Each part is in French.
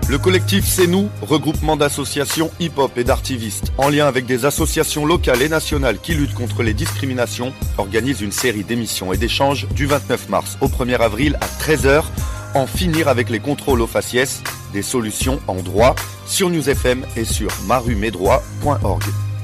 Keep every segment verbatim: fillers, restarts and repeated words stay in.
Le collectif C'est Nous, regroupement d'associations hip-hop et d'artivistes, en lien avec des associations locales et nationales qui luttent contre les discriminations, organise une série d'émissions et d'échanges du vingt-neuf mars au premier avril à treize heures. En finir avec les contrôles aux faciès, des solutions en droit, sur News F M et sur marumedroit point org.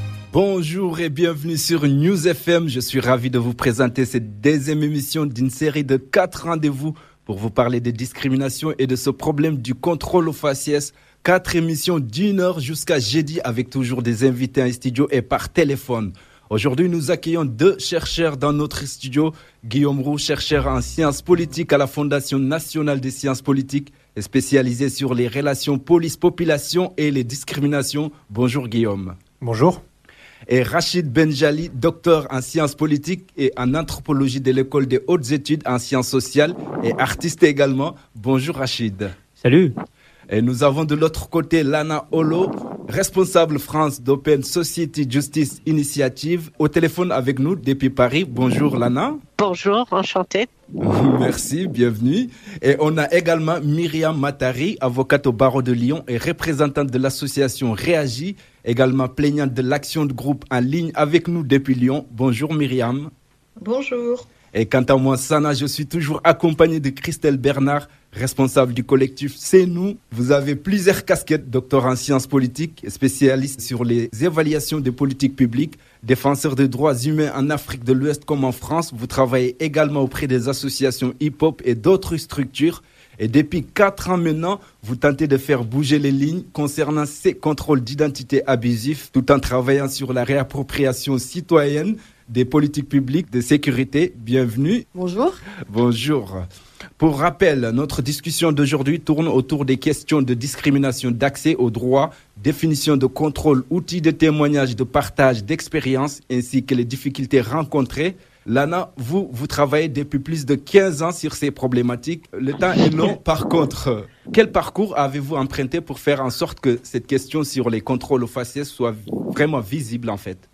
Bonjour et bienvenue sur News F M. Je suis ravi de vous présenter cette deuxième émission d'une série de quatre rendez-vous pour vous parler des discriminations et de ce problème du contrôle aux faciès. Quatre émissions d'une heure jusqu'à jeudi avec toujours des invités en studio et par téléphone. Aujourd'hui, nous accueillons deux chercheurs dans notre studio. Guillaume Roux, chercheur en sciences politiques à la Fondation nationale des sciences politiques et spécialisé sur les relations police-population et les discriminations. Bonjour Guillaume. Bonjour. Et Rachid Benjali, docteur en sciences politiques et en anthropologie de l'école des hautes études en sciences sociales et artiste également. Bonjour Rachid. Salut. Et nous avons de l'autre côté Lana Olo, responsable France d'Open Society Justice Initiative, au téléphone avec nous depuis Paris. Bonjour Lana. Bonjour, enchantée. Merci, bienvenue. Et on a également Myriam Matari, avocate au barreau de Lyon et représentante de l'association Réagis, également plaignante de l'action de groupe en ligne avec nous depuis Lyon. Bonjour Myriam. Bonjour. Et quant à moi, Sana, je suis toujours accompagné de Christelle Bernard, responsable du collectif C'est Nous. Vous avez plusieurs casquettes, docteur en sciences politiques, spécialiste sur les évaluations des politiques publiques, défenseur des droits humains en Afrique de l'Ouest comme en France. Vous travaillez également auprès des associations hip-hop et d'autres structures. Et depuis quatre ans maintenant, vous tentez de faire bouger les lignes concernant ces contrôles d'identité abusifs, tout en travaillant sur la réappropriation citoyenne des politiques publiques de sécurité. Bienvenue. Bonjour. Bonjour. Pour rappel, notre discussion d'aujourd'hui tourne autour des questions de discrimination d'accès aux droits, définition de contrôle, outils de témoignage, de partage d'expériences, ainsi que les difficultés rencontrées. Lana, vous, vous travaillez depuis plus de quinze ans sur ces problématiques. Le temps est long. Par contre, quel parcours avez-vous emprunté pour faire en sorte que cette question sur les contrôles aux faciès soit vraiment visible en fait?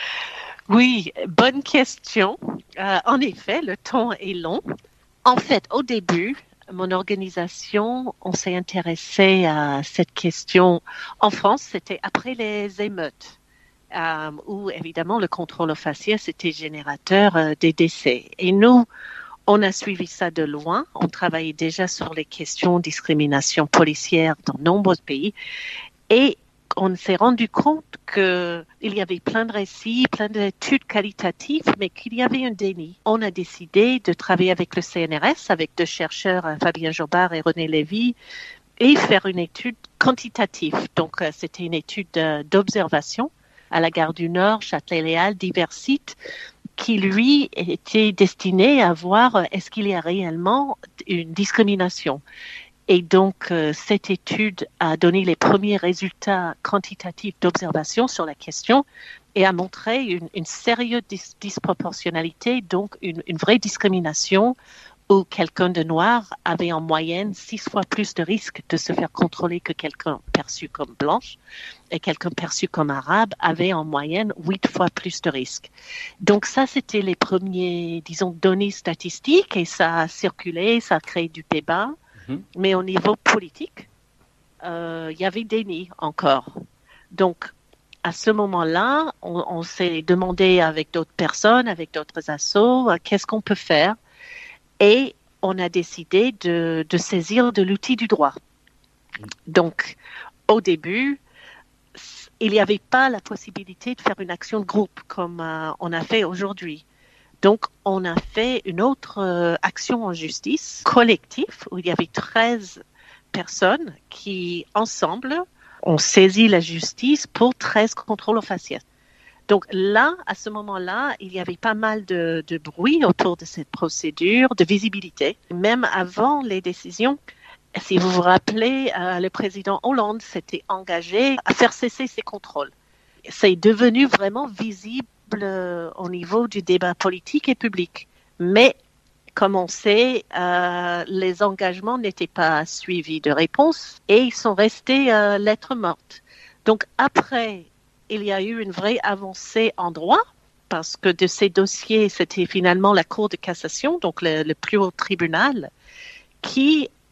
Oui, bonne question. Euh, en effet, le temps est long. En fait, au début, mon organisation, on s'est intéressé à cette question. En France, c'était après les émeutes, euh, où évidemment le contrôle aux faciès était générateur euh, des décès. Et nous, on a suivi ça de loin. On travaillait déjà sur les questions de discrimination policière dans de nombreux pays. Et on s'est rendu compte qu'il y avait plein de récits, plein d'études qualitatives, mais qu'il y avait un déni. On a décidé de travailler avec le C N R S, avec deux chercheurs, Fabien Jobard et René Lévy, et faire une étude quantitative. Donc, c'était une étude d'observation à la Gare du Nord, Châtelet-Léal, divers sites, qui, lui, était destiné à voir est-ce qu'il y a réellement une discrimination. Et donc, euh, cette étude a donné les premiers résultats quantitatifs d'observation sur la question et a montré une, une sérieuse dis- disproportionnalité, donc une, une vraie discrimination où quelqu'un de noir avait en moyenne six fois plus de risques de se faire contrôler que quelqu'un perçu comme blanche et quelqu'un perçu comme arabe avait en moyenne huit fois plus de risques. Donc ça, c'était les premiers, disons, données statistiques et ça a circulé, ça a créé du débat. Mais au niveau politique, euh, il y avait déni encore. Donc, à ce moment-là, on, on s'est demandé avec d'autres personnes, avec d'autres assos, euh, qu'est-ce qu'on peut faire? Et on a décidé de, de saisir de l'outil du droit. Donc, au début, il n'y avait pas la possibilité de faire une action de groupe comme euh, on a fait aujourd'hui. Donc, on a fait une autre euh, action en justice collective où il y avait treize personnes qui, ensemble, ont saisi la justice pour treize contrôles aux faciès. Donc là, à ce moment-là, il y avait pas mal de, de bruit autour de cette procédure, de visibilité. Même avant les décisions, si vous vous rappelez, euh, le président Hollande s'était engagé à faire cesser ces contrôles. C'est devenu vraiment visible au niveau du débat politique et public. Mais, comme on sait, euh, les engagements n'étaient pas suivis de réponse et ils sont restés euh, lettres mortes. Donc, après, il y a eu une vraie avancée en droit parce que de ces dossiers, c'était finalement la Cour de cassation, donc le, le plus haut tribunal, qui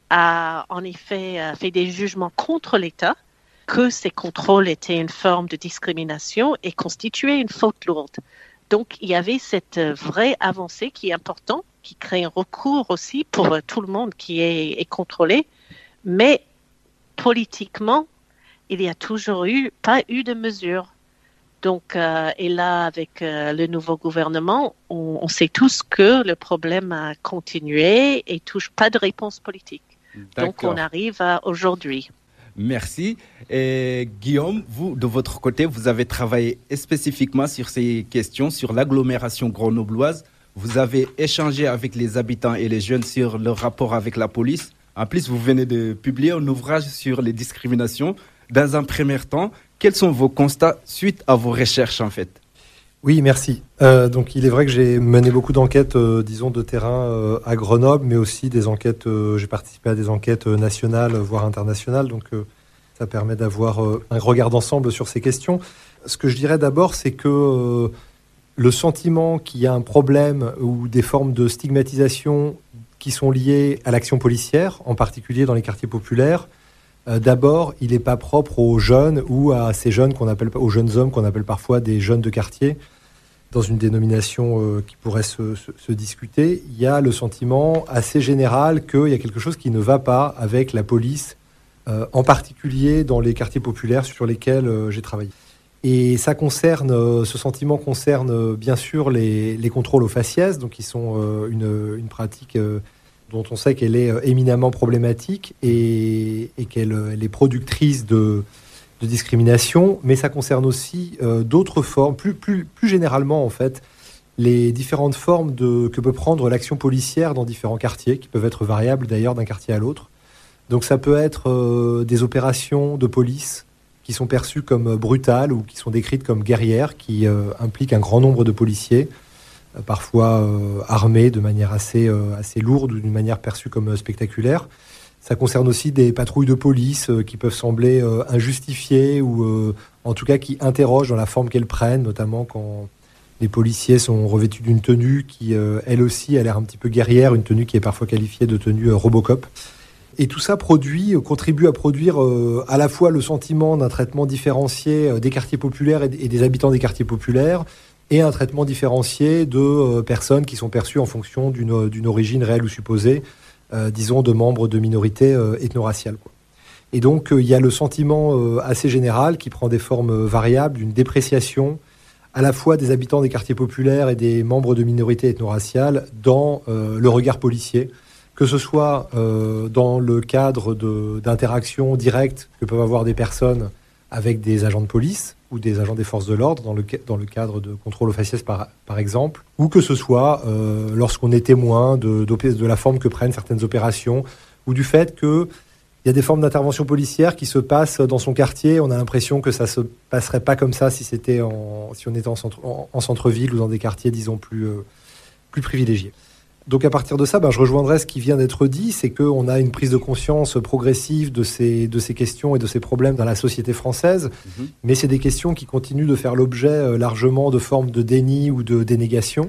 a en effet euh, fait des jugements contre l'État, que ces contrôles étaient une forme de discrimination et constituaient une faute lourde. Donc, il y avait cette vraie avancée qui est importante, qui crée un recours aussi pour euh, tout le monde qui est, est contrôlé. Mais politiquement, il n'y a toujours eu, pas eu de mesures. Donc, euh, et là, avec euh, le nouveau gouvernement, on, on sait tous que le problème a continué et touche pas de réponse politique. D'accord. Donc, on arrive à aujourd'hui. Merci. Et Guillaume, vous, de votre côté, vous avez travaillé spécifiquement sur ces questions, sur l'agglomération grenobloise. Vous avez échangé avec les habitants et les jeunes sur leur rapport avec la police. En plus, vous venez de publier un ouvrage sur les discriminations. Dans un premier temps, quels sont vos constats suite à vos recherches, en fait ? Oui, merci. Euh, donc, il est vrai que j'ai mené beaucoup d'enquêtes, euh, disons, de terrain euh, à Grenoble, mais aussi des enquêtes, euh, j'ai participé à des enquêtes euh, nationales, voire internationales. Donc, euh, ça permet d'avoir euh, un regard d'ensemble sur ces questions. Ce que je dirais d'abord, c'est que euh, le sentiment qu'il y a un problème ou des formes de stigmatisation qui sont liées à l'action policière, en particulier dans les quartiers populaires, Euh, d'abord, il n'est pas propre aux jeunes ou à ces jeunes qu'on appelle, aux jeunes hommes qu'on appelle parfois des jeunes de quartier, dans une dénomination euh, qui pourrait se, se, se discuter. Il y a le sentiment assez général qu'il y a quelque chose qui ne va pas avec la police, euh, en particulier dans les quartiers populaires sur lesquels euh, j'ai travaillé. Et ça concerne, euh, ce sentiment concerne euh, bien sûr les, les contrôles aux faciès, donc qui sont euh, une, une pratique euh, dont on sait qu'elle est éminemment problématique et, et qu'elle elle est productrice de, de discrimination, mais ça concerne aussi euh, d'autres formes, plus, plus, plus généralement en fait, les différentes formes de, que peut prendre l'action policière dans différents quartiers, qui peuvent être variables d'ailleurs d'un quartier à l'autre. Donc ça peut être euh, des opérations de police qui sont perçues comme brutales ou qui sont décrites comme guerrières, qui euh, impliquent un grand nombre de policiers, parfois euh, armés de manière assez, euh, assez lourde ou d'une manière perçue comme euh, spectaculaire. Ça concerne aussi des patrouilles de police euh, qui peuvent sembler euh, injustifiées ou euh, en tout cas qui interrogent dans la forme qu'elles prennent, notamment quand les policiers sont revêtus d'une tenue qui, euh, elle aussi, a l'air un petit peu guerrière, une tenue qui est parfois qualifiée de tenue euh, Robocop. Et tout ça produit, euh, contribue à produire euh, à la fois le sentiment d'un traitement différencié euh, des quartiers populaires et, d- et des habitants des quartiers populaires, et un traitement différencié de euh, personnes qui sont perçues en fonction d'une, d'une origine réelle ou supposée, euh, disons de membres de minorités euh, ethno-raciales, quoi. Et donc euh, il y a le sentiment euh, assez général qui prend des formes euh, variables, d'une dépréciation à la fois des habitants des quartiers populaires et des membres de minorités ethno-raciales dans euh, le regard policier, que ce soit euh, dans le cadre de, d'interactions directes que peuvent avoir des personnes avec des agents de police ou des agents des forces de l'ordre dans le, dans le cadre de contrôle aux faciès par, par exemple, ou que ce soit euh, lorsqu'on est témoin de, de la forme que prennent certaines opérations ou du fait qu'il y a des formes d'intervention policière qui se passent dans son quartier. On a l'impression que ça ne se passerait pas comme ça si, c'était en, si on était en, centre, en, en centre-ville ou dans des quartiers, disons, plus, euh, plus privilégiés. Donc à partir de ça, ben, je rejoindrai ce qui vient d'être dit, c'est qu'on a une prise de conscience progressive de ces, de ces questions et de ces problèmes dans la société française, mmh. mais c'est des questions qui continuent de faire l'objet euh, largement de formes de déni ou de dénégation.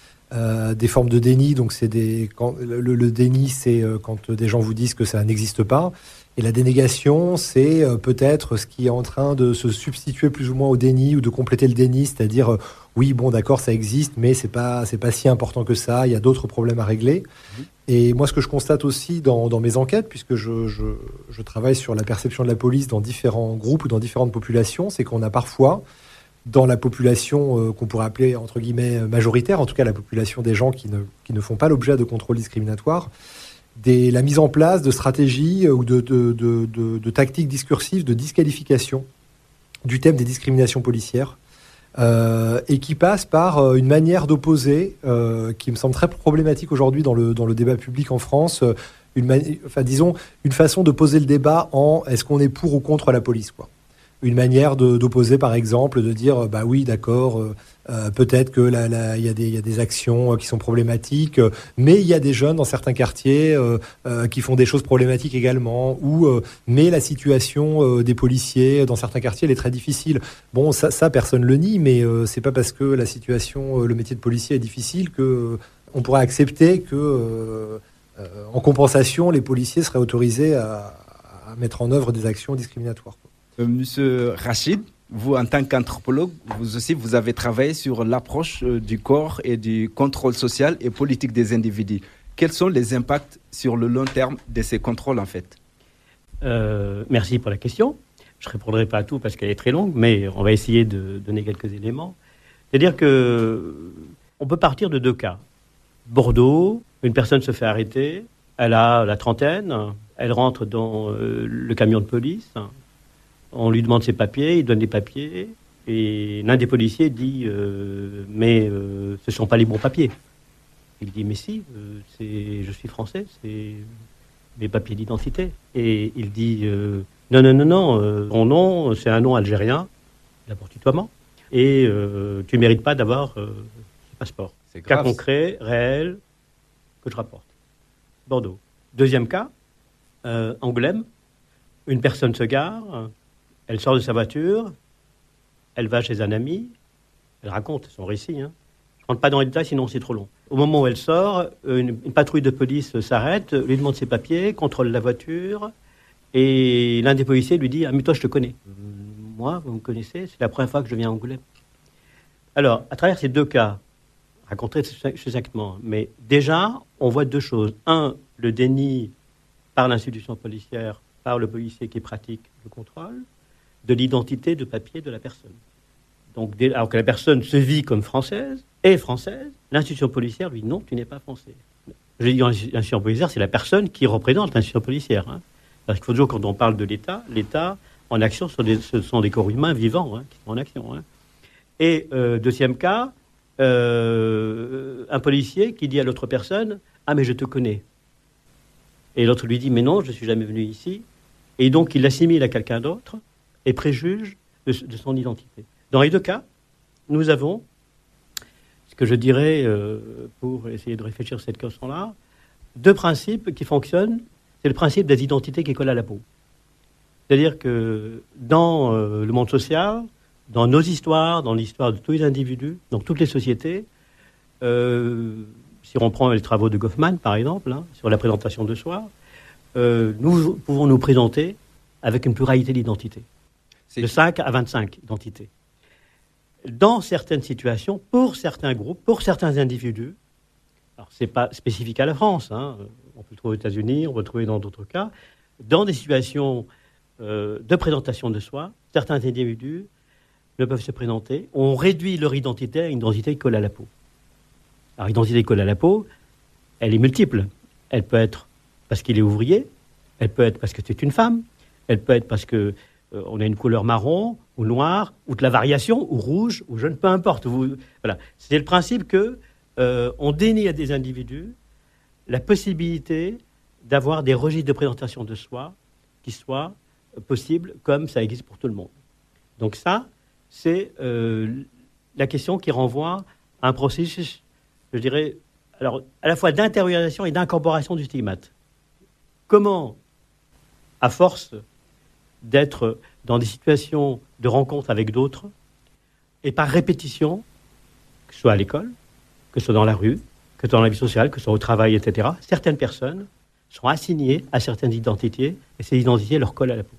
Euh, des formes de déni, donc c'est des, quand, le, le déni, c'est euh, quand des gens vous disent que ça n'existe pas, et la dénégation, c'est euh, peut-être ce qui est en train de se substituer plus ou moins au déni ou de compléter le déni, c'est-à-dire euh, oui, bon, d'accord, ça existe, mais c'est pas, c'est pas si important que ça. Il y a d'autres problèmes à régler. Mmh. Et moi, ce que je constate aussi dans, dans mes enquêtes, puisque je, je, je travaille sur la perception de la police dans différents groupes ou dans différentes populations, c'est qu'on a parfois, dans la population euh, qu'on pourrait appeler, entre guillemets, majoritaire, en tout cas la population des gens qui ne, qui ne font pas l'objet de contrôles discriminatoires, des, la mise en place de stratégies ou de, de, de, de, de tactiques discursives de disqualification du thème des discriminations policières, Euh, et qui passe par euh, une manière d'opposer euh, qui me semble très problématique aujourd'hui dans le, dans le débat public en France, euh, une mani- enfin, disons, une façon de poser le débat en est-ce qu'on est pour ou contre la police, quoi. Une manière de, d'opposer, par exemple, de dire bah oui, d'accord, euh, euh, peut-être que là, là, y a des, y a des actions euh, qui sont problématiques, euh, mais il y a des jeunes dans certains quartiers euh, euh, qui font des choses problématiques également, ou euh, mais la situation euh, des policiers dans certains quartiers elle est très difficile. Bon, ça, ça personne le nie, mais euh, c'est pas parce que la situation, euh, le métier de policier est difficile que euh, on pourrait accepter que euh, euh, en compensation, les policiers seraient autorisés à, à mettre en œuvre des actions discriminatoires. Euh, Monsieur Rachid, vous, en tant qu'anthropologue, vous aussi, vous avez travaillé sur l'approche euh, du corps et du contrôle social et politique des individus. Quels sont les impacts sur le long terme de ces contrôles, en fait ? euh, Merci pour la question. Je ne répondrai pas à tout parce qu'elle est très longue, mais on va essayer de donner quelques éléments. C'est-à-dire qu'on peut partir de deux cas. Bordeaux, une personne se fait arrêter, elle a la trentaine, elle rentre dans euh, le camion de police, on lui demande ses papiers, il donne des papiers, et l'un des policiers dit euh, « mais euh, ce ne sont pas les bons papiers ». Il dit « mais si, euh, c'est, je suis français, c'est mes papiers d'identité ». Et il dit euh, « non, non, non, non, euh, ton nom, c'est un nom algérien, d'abord tutoiement, et euh, tu ne mérites pas d'avoir euh, ce passeport ». C'est grave. Cas concret, réel, que je rapporte. Bordeaux. Deuxième cas, euh, Angoulême, une personne se gare, elle sort de sa voiture, elle va chez un ami, elle raconte son récit. Hein. Je ne rentre pas dans les détails, sinon c'est trop long. Au moment où elle sort, une, une patrouille de police s'arrête, lui demande ses papiers, contrôle la voiture, et l'un des policiers lui dit « Ah, mais toi, je te connais. Euh, moi, vous me connaissez, c'est la première fois que je viens à Angoulême. » Alors, à travers ces deux cas, raconter exactement, mais déjà, on voit deux choses. Un, le déni par l'institution policière, par le policier qui pratique le contrôle, de l'identité de papier de la personne. Donc, dès, alors que la personne se vit comme française, est française, l'institution policière lui dit non, tu n'es pas français. Je dis l'institution policière, c'est la personne qui représente l'institution policière. Hein. Parce qu'il faut toujours, quand on parle de l'État, l'État en action, ce sont des, ce sont des corps humains vivants hein, qui sont en action. Hein. Et euh, deuxième cas, euh, un policier qui dit à l'autre personne « Ah, mais je te connais ». Et l'autre lui dit « Mais non, je ne suis jamais venu ici ». Et donc, il l'assimile à quelqu'un d'autre et préjuge de, de son identité. Dans les deux cas, nous avons, ce que je dirais, euh, pour essayer de réfléchir à cette question-là, deux principes qui fonctionnent. C'est le principe des identités qui collent à la peau. C'est-à-dire que dans euh, le monde social, dans nos histoires, dans l'histoire de tous les individus, dans toutes les sociétés, euh, si on prend les travaux de Goffman, par exemple, hein, sur la présentation de soi, euh, nous pouvons nous présenter avec une pluralité d'identités. C'est de cinq à vingt-cinq identités. Dans certaines situations, pour certains groupes, pour certains individus, alors ce n'est pas spécifique à la France, hein, on peut le trouver aux États-Unis, on peut le trouver dans d'autres cas, dans des situations euh, de présentation de soi, certains individus ne peuvent se présenter, on réduit leur identité à une identité qui colle à la peau. Alors, l'identité qui colle à la peau, elle est multiple. Elle peut être parce qu'il est ouvrier, elle peut être parce que c'est une femme, elle peut être parce que euh, on a une couleur marron ou noire, ou de la variation, ou rouge, ou jaune, peu importe. Vous, voilà. C'est le principe que euh, on dénie à des individus la possibilité d'avoir des registres de présentation de soi qui soient possibles comme ça existe pour tout le monde. Donc ça, c'est euh, la question qui renvoie à un processus, je dirais, alors, à la fois d'intériorisation et d'incorporation du stigmate. Comment, à force d'être dans des situations de rencontre avec d'autres, et par répétition, que ce soit à l'école, que ce soit dans la rue, que ce soit dans la vie sociale, que ce soit au travail, et cetera, certaines personnes sont assignées à certaines identités, et ces identités leur collent à la peau.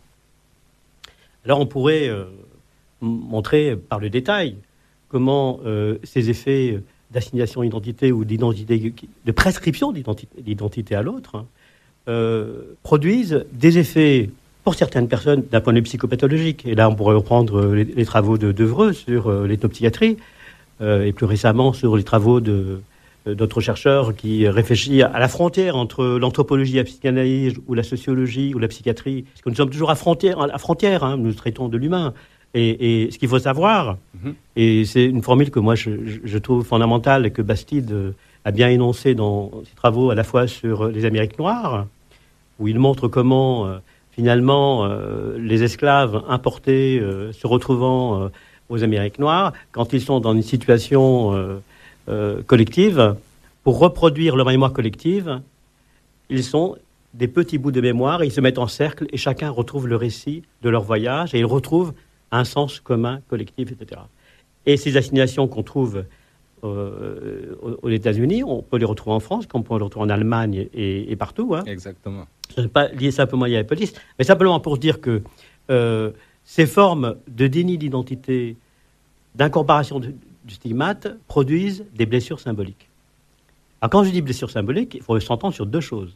Alors on pourrait euh, montrer par le détail comment euh, ces effets d'assignation d'identité ou d'identité, de prescription d'identité, d'identité à l'autre, hein, euh, produisent des effets pour certaines personnes d'un point de vue psychopathologique. Et là, on pourrait reprendre les, les travaux de Devreux sur euh, l'ethnopsychiatrie, euh, et plus récemment sur les travaux de, euh, d'autres chercheurs qui réfléchissent à la frontière entre l'anthropologie, la psychanalyse, ou la sociologie, ou la psychiatrie. Parce que nous sommes toujours à frontière, à frontière hein, nous traitons de l'humain. Et, et ce qu'il faut savoir, mm-hmm. et c'est une formule que moi je, je trouve fondamentale et que Bastide a bien énoncée dans ses travaux à la fois sur les Amériques noires, où il montre comment euh, finalement euh, les esclaves importés euh, se retrouvant euh, aux Amériques noires, quand ils sont dans une situation euh, euh, collective, pour reproduire leur mémoire collective, ils sont des petits bouts de mémoire, ils se mettent en cercle et chacun retrouve le récit de leur voyage et ils retrouvent un sens commun, collectif, et cetera. Et ces assignations qu'on trouve euh, aux États-Unis, on peut les retrouver en France, comme on peut les retrouver en Allemagne et, et partout. Hein. Exactement. Ce n'est pas lié simplement à la police, mais simplement pour dire que euh, ces formes de déni d'identité, d'incorporation du, du stigmate, produisent des blessures symboliques. Alors quand je dis blessures symboliques, il faut s'entendre sur deux choses.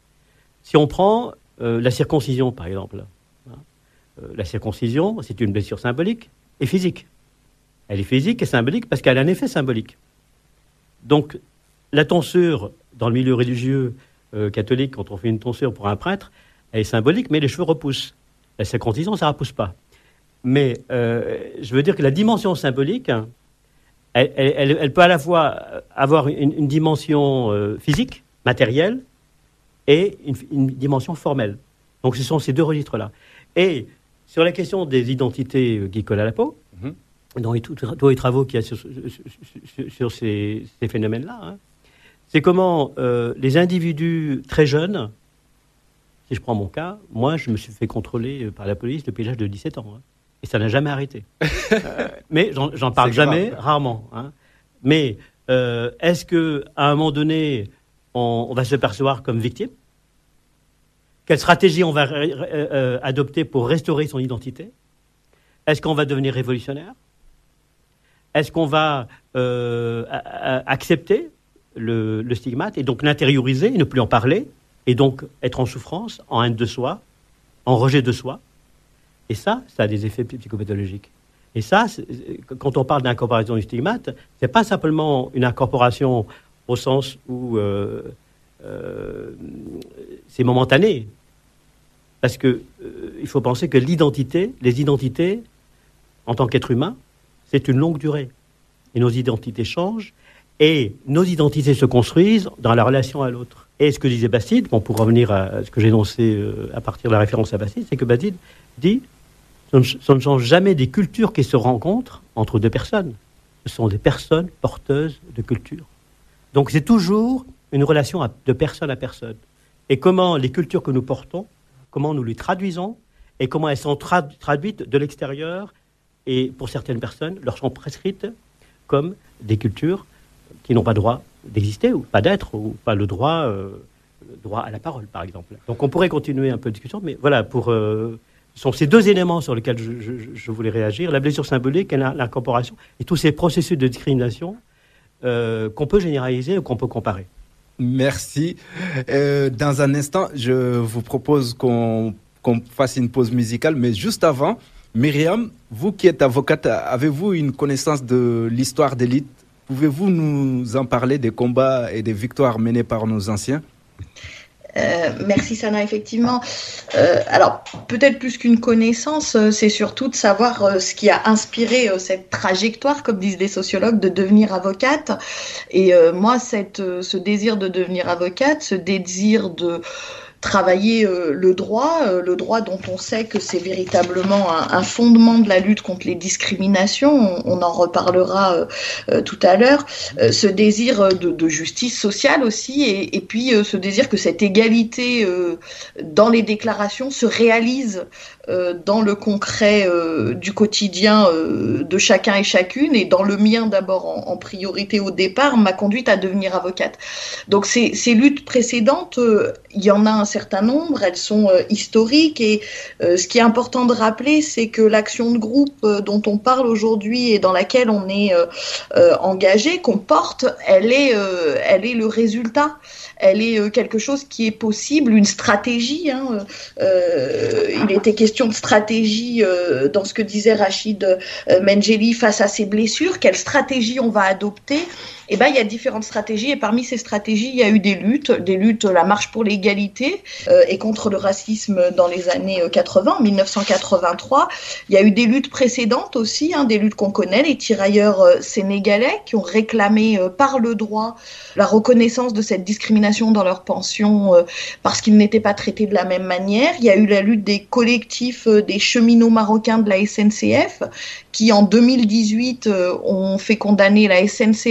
Si on prend euh, la circoncision, par exemple, hein, euh, la circoncision, c'est une blessure symbolique et physique. Elle est physique et symbolique parce qu'elle a un effet symbolique. Donc, la tonsure, dans le milieu religieux euh, catholique, quand on fait une tonsure pour un prêtre, elle est symbolique, mais les cheveux repoussent. La circoncision, ça ne repousse pas. Mais euh, je veux dire que la dimension symbolique, hein, elle, elle, elle peut à la fois avoir une, une dimension euh, physique, matérielle, et une, une dimension formelle. Donc, ce sont ces deux registres-là. Et sur la question des identités euh, qui collent à la peau, mm-hmm. dans les, tous, tous les travaux qu'il y a sur, sur, sur, sur ces, ces phénomènes-là, hein, c'est comment euh, les individus très jeunes, si je prends mon cas, moi, je me suis fait contrôler par la police depuis l'âge de dix-sept ans. Hein, et ça n'a jamais arrêté. euh, mais j'en, j'en parle jamais, rarement. Hein. Mais euh, est-ce qu'à un moment donné, on, on va se percevoir comme victime ? Quelle stratégie on va euh, euh, adopter pour restaurer son identité ? Est-ce qu'on va devenir révolutionnaire ? Est-ce qu'on va euh, a, a, accepter le, le stigmate et donc l'intérioriser, ne plus en parler, et donc être en souffrance, en haine de soi, en rejet de soi ? Et ça, ça a des effets psychopathologiques. Et ça, quand on parle d'incorporation du stigmate, c'est pas simplement une incorporation au sens où euh, euh, c'est momentané. Parce que euh, il faut penser que l'identité, les identités, en tant qu'être humain, c'est une longue durée. Et nos identités changent, et nos identités se construisent dans la relation à l'autre. Et ce que disait Bastide, bon, pour revenir à ce que j'ai énoncé euh, à partir de la référence à Bastide, c'est que Bastide dit ça ne, ça ne change jamais des cultures qui se rencontrent entre deux personnes. Ce sont des personnes porteuses de culture. Donc c'est toujours une relation à, de personne à personne. Et comment les cultures que nous portons, comment nous les traduisons, et comment elles sont tra- traduites de l'extérieur, et pour certaines personnes, leur sont prescrites comme des cultures qui n'ont pas droit d'exister, ou pas d'être, ou pas le droit, euh, le droit à la parole, par exemple. Donc on pourrait continuer un peu de discussion, mais voilà, pour, euh, ce sont ces deux éléments sur lesquels je, je, je voulais réagir, la blessure symbolique et l'incorporation, et tous ces processus de discrimination euh, qu'on peut généraliser ou qu'on peut comparer. Merci. Euh, dans un instant, je vous propose qu'on, qu'on fasse une pause musicale, mais juste avant, Myriam, vous qui êtes avocate, avez-vous une connaissance de l'histoire d'élite ? Pouvez-vous nous en parler des combats et des victoires menées par nos anciens ? Euh, merci Sana, effectivement. Euh, alors, peut-être plus qu'une connaissance, euh, c'est surtout de savoir euh, ce qui a inspiré euh, cette trajectoire, comme disent les sociologues, de devenir avocate. Et euh, moi, cette, euh, ce désir de devenir avocate, ce désir de travailler euh, le droit, euh, le droit dont on sait que c'est véritablement un, un fondement de la lutte contre les discriminations, on, on en reparlera euh, euh, tout à l'heure, euh, ce désir de, de justice sociale aussi, et, et puis euh, ce désir que cette égalité euh, dans les déclarations se réalise euh, dans le concret euh, du quotidien euh, de chacun et chacune, et dans le mien d'abord en, en priorité au départ, m'a conduite à devenir avocate. Donc ces, ces luttes précédentes, euh, il y en a un certain nombre, elles sont euh, historiques, et euh, ce qui est important de rappeler, c'est que l'action de groupe euh, dont on parle aujourd'hui et dans laquelle on est euh, euh, engagé, qu'on porte, elle est, euh, elle est le résultat. Elle est euh, quelque chose qui est possible, une stratégie. Hein, euh, il était question de stratégie euh, dans ce que disait Rachid euh, Mengeli face à ces blessures. Quelle stratégie on va adopter ? Eh ben, il y a différentes stratégies, et parmi ces stratégies, il y a eu des luttes, des luttes, la marche pour l'égalité euh, et contre le racisme dans les années quatre-vingts, dix-neuf cent quatre-vingt-trois. Il y a eu des luttes précédentes aussi, hein, des luttes qu'on connaît, les tirailleurs euh, sénégalais qui ont réclamé euh, par le droit la reconnaissance de cette discrimination dans leur pension euh, parce qu'ils n'étaient pas traités de la même manière. Il y a eu la lutte des collectifs euh, des cheminots marocains de la S N C F qui, en deux mille dix-huit, euh, ont fait condamner la S N C F pour un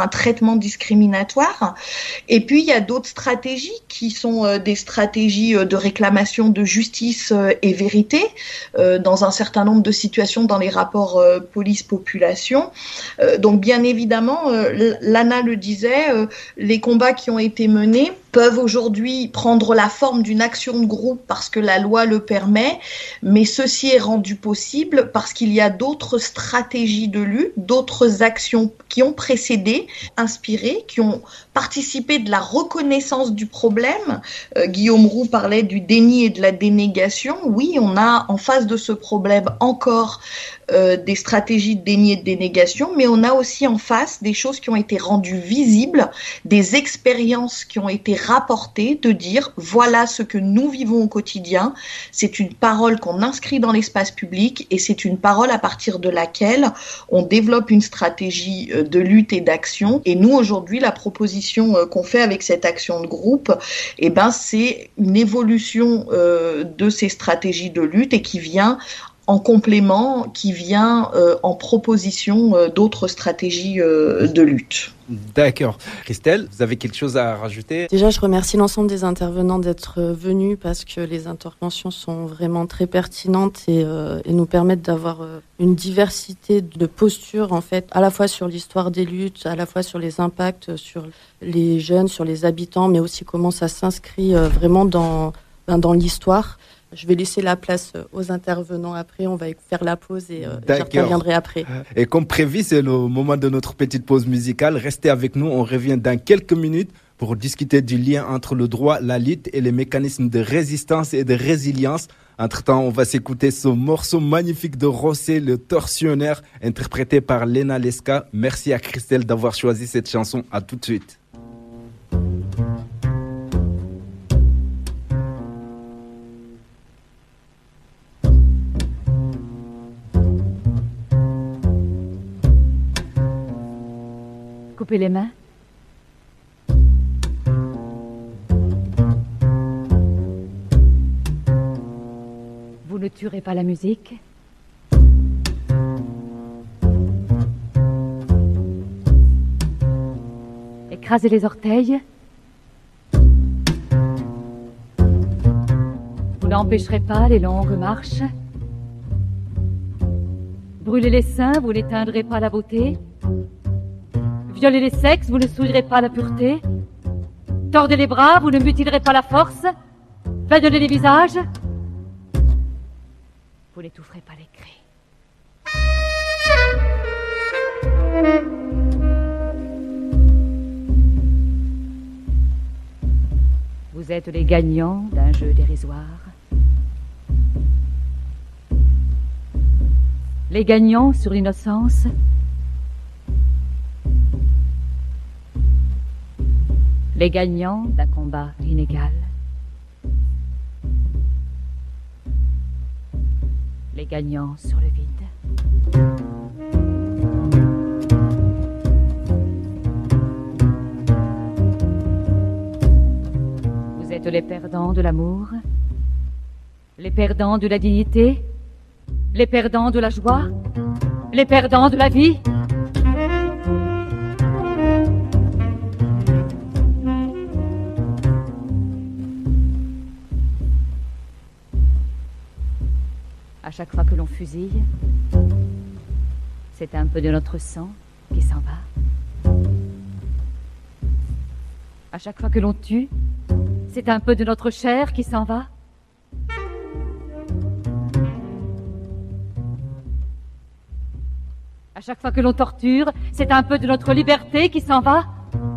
un traitement discriminatoire. Et puis, il y a d'autres stratégies qui sont euh, des stratégies euh, de réclamation de justice euh, et vérité euh, dans un certain nombre de situations dans les rapports euh, police-population. Euh, donc, bien évidemment, euh, Lana le disait, euh, les combats qui ont été menés peuvent aujourd'hui prendre la forme d'une action de groupe parce que la loi le permet, mais ceci est rendu possible parce qu'il y a d'autres stratégies de lutte, d'autres actions qui ont précédé, inspiré, qui ont participé de la reconnaissance du problème. Euh, Guillaume Roux parlait du déni et de la dénégation. Oui, on a en face de ce problème encore euh, des stratégies de déni et de dénégation, mais on a aussi en face des choses qui ont été rendues visibles, des expériences qui ont été rapportées, de dire voilà ce que nous vivons au quotidien. C'est une parole qu'on inscrit dans l'espace public et c'est une parole à partir de laquelle on développe une stratégie de lutte et d'action. Et nous, aujourd'hui, la proposition qu'on fait avec cette action de groupe, eh ben, c'est une évolution euh, de ces stratégies de lutte et qui vient en complément, qui vient euh, en proposition euh, d'autres stratégies euh, de lutte. D'accord. Christelle, vous avez quelque chose à rajouter ? Déjà, je remercie l'ensemble des intervenants d'être venus parce que les interventions sont vraiment très pertinentes et, euh, et nous permettent d'avoir euh, une diversité de postures, en fait, à la fois sur l'histoire des luttes, à la fois sur les impacts sur les jeunes, sur les habitants, mais aussi comment ça s'inscrit euh, vraiment dans, ben, dans l'histoire. Je vais laisser la place aux intervenants après, on va faire la pause et euh, j'y reviendrai après. Et comme prévu, c'est le moment de notre petite pause musicale. Restez avec nous, on revient dans quelques minutes pour discuter du lien entre le droit, la lutte et les mécanismes de résistance et de résilience. Entre-temps, on va s'écouter ce morceau magnifique de Rossé, le tortionnaire, interprété par Lena Leska. Merci à Christelle d'avoir choisi cette chanson. À tout de suite. Coupez les mains. Vous ne tuerez pas la musique. Écrasez les orteils. Vous n'empêcherez pas les longues marches. Brûlez les seins, vous n'éteindrez pas la beauté. Violez les sexes, vous ne souillerez pas la pureté. Tordez les bras, vous ne mutilerez pas la force. Badiolez les visages, vous n'étoufferez pas les cris. Vous êtes les gagnants d'un jeu dérisoire. Les gagnants sur l'innocence. Les gagnants d'un combat inégal. Les gagnants sur le vide. Vous êtes les perdants de l'amour, les perdants de la dignité, les perdants de la joie, les perdants de la vie. À chaque fois que l'on fusille, c'est un peu de notre sang qui s'en va. À chaque fois que l'on tue, c'est un peu de notre chair qui s'en va. À chaque fois que l'on torture, c'est un peu de notre liberté qui s'en va.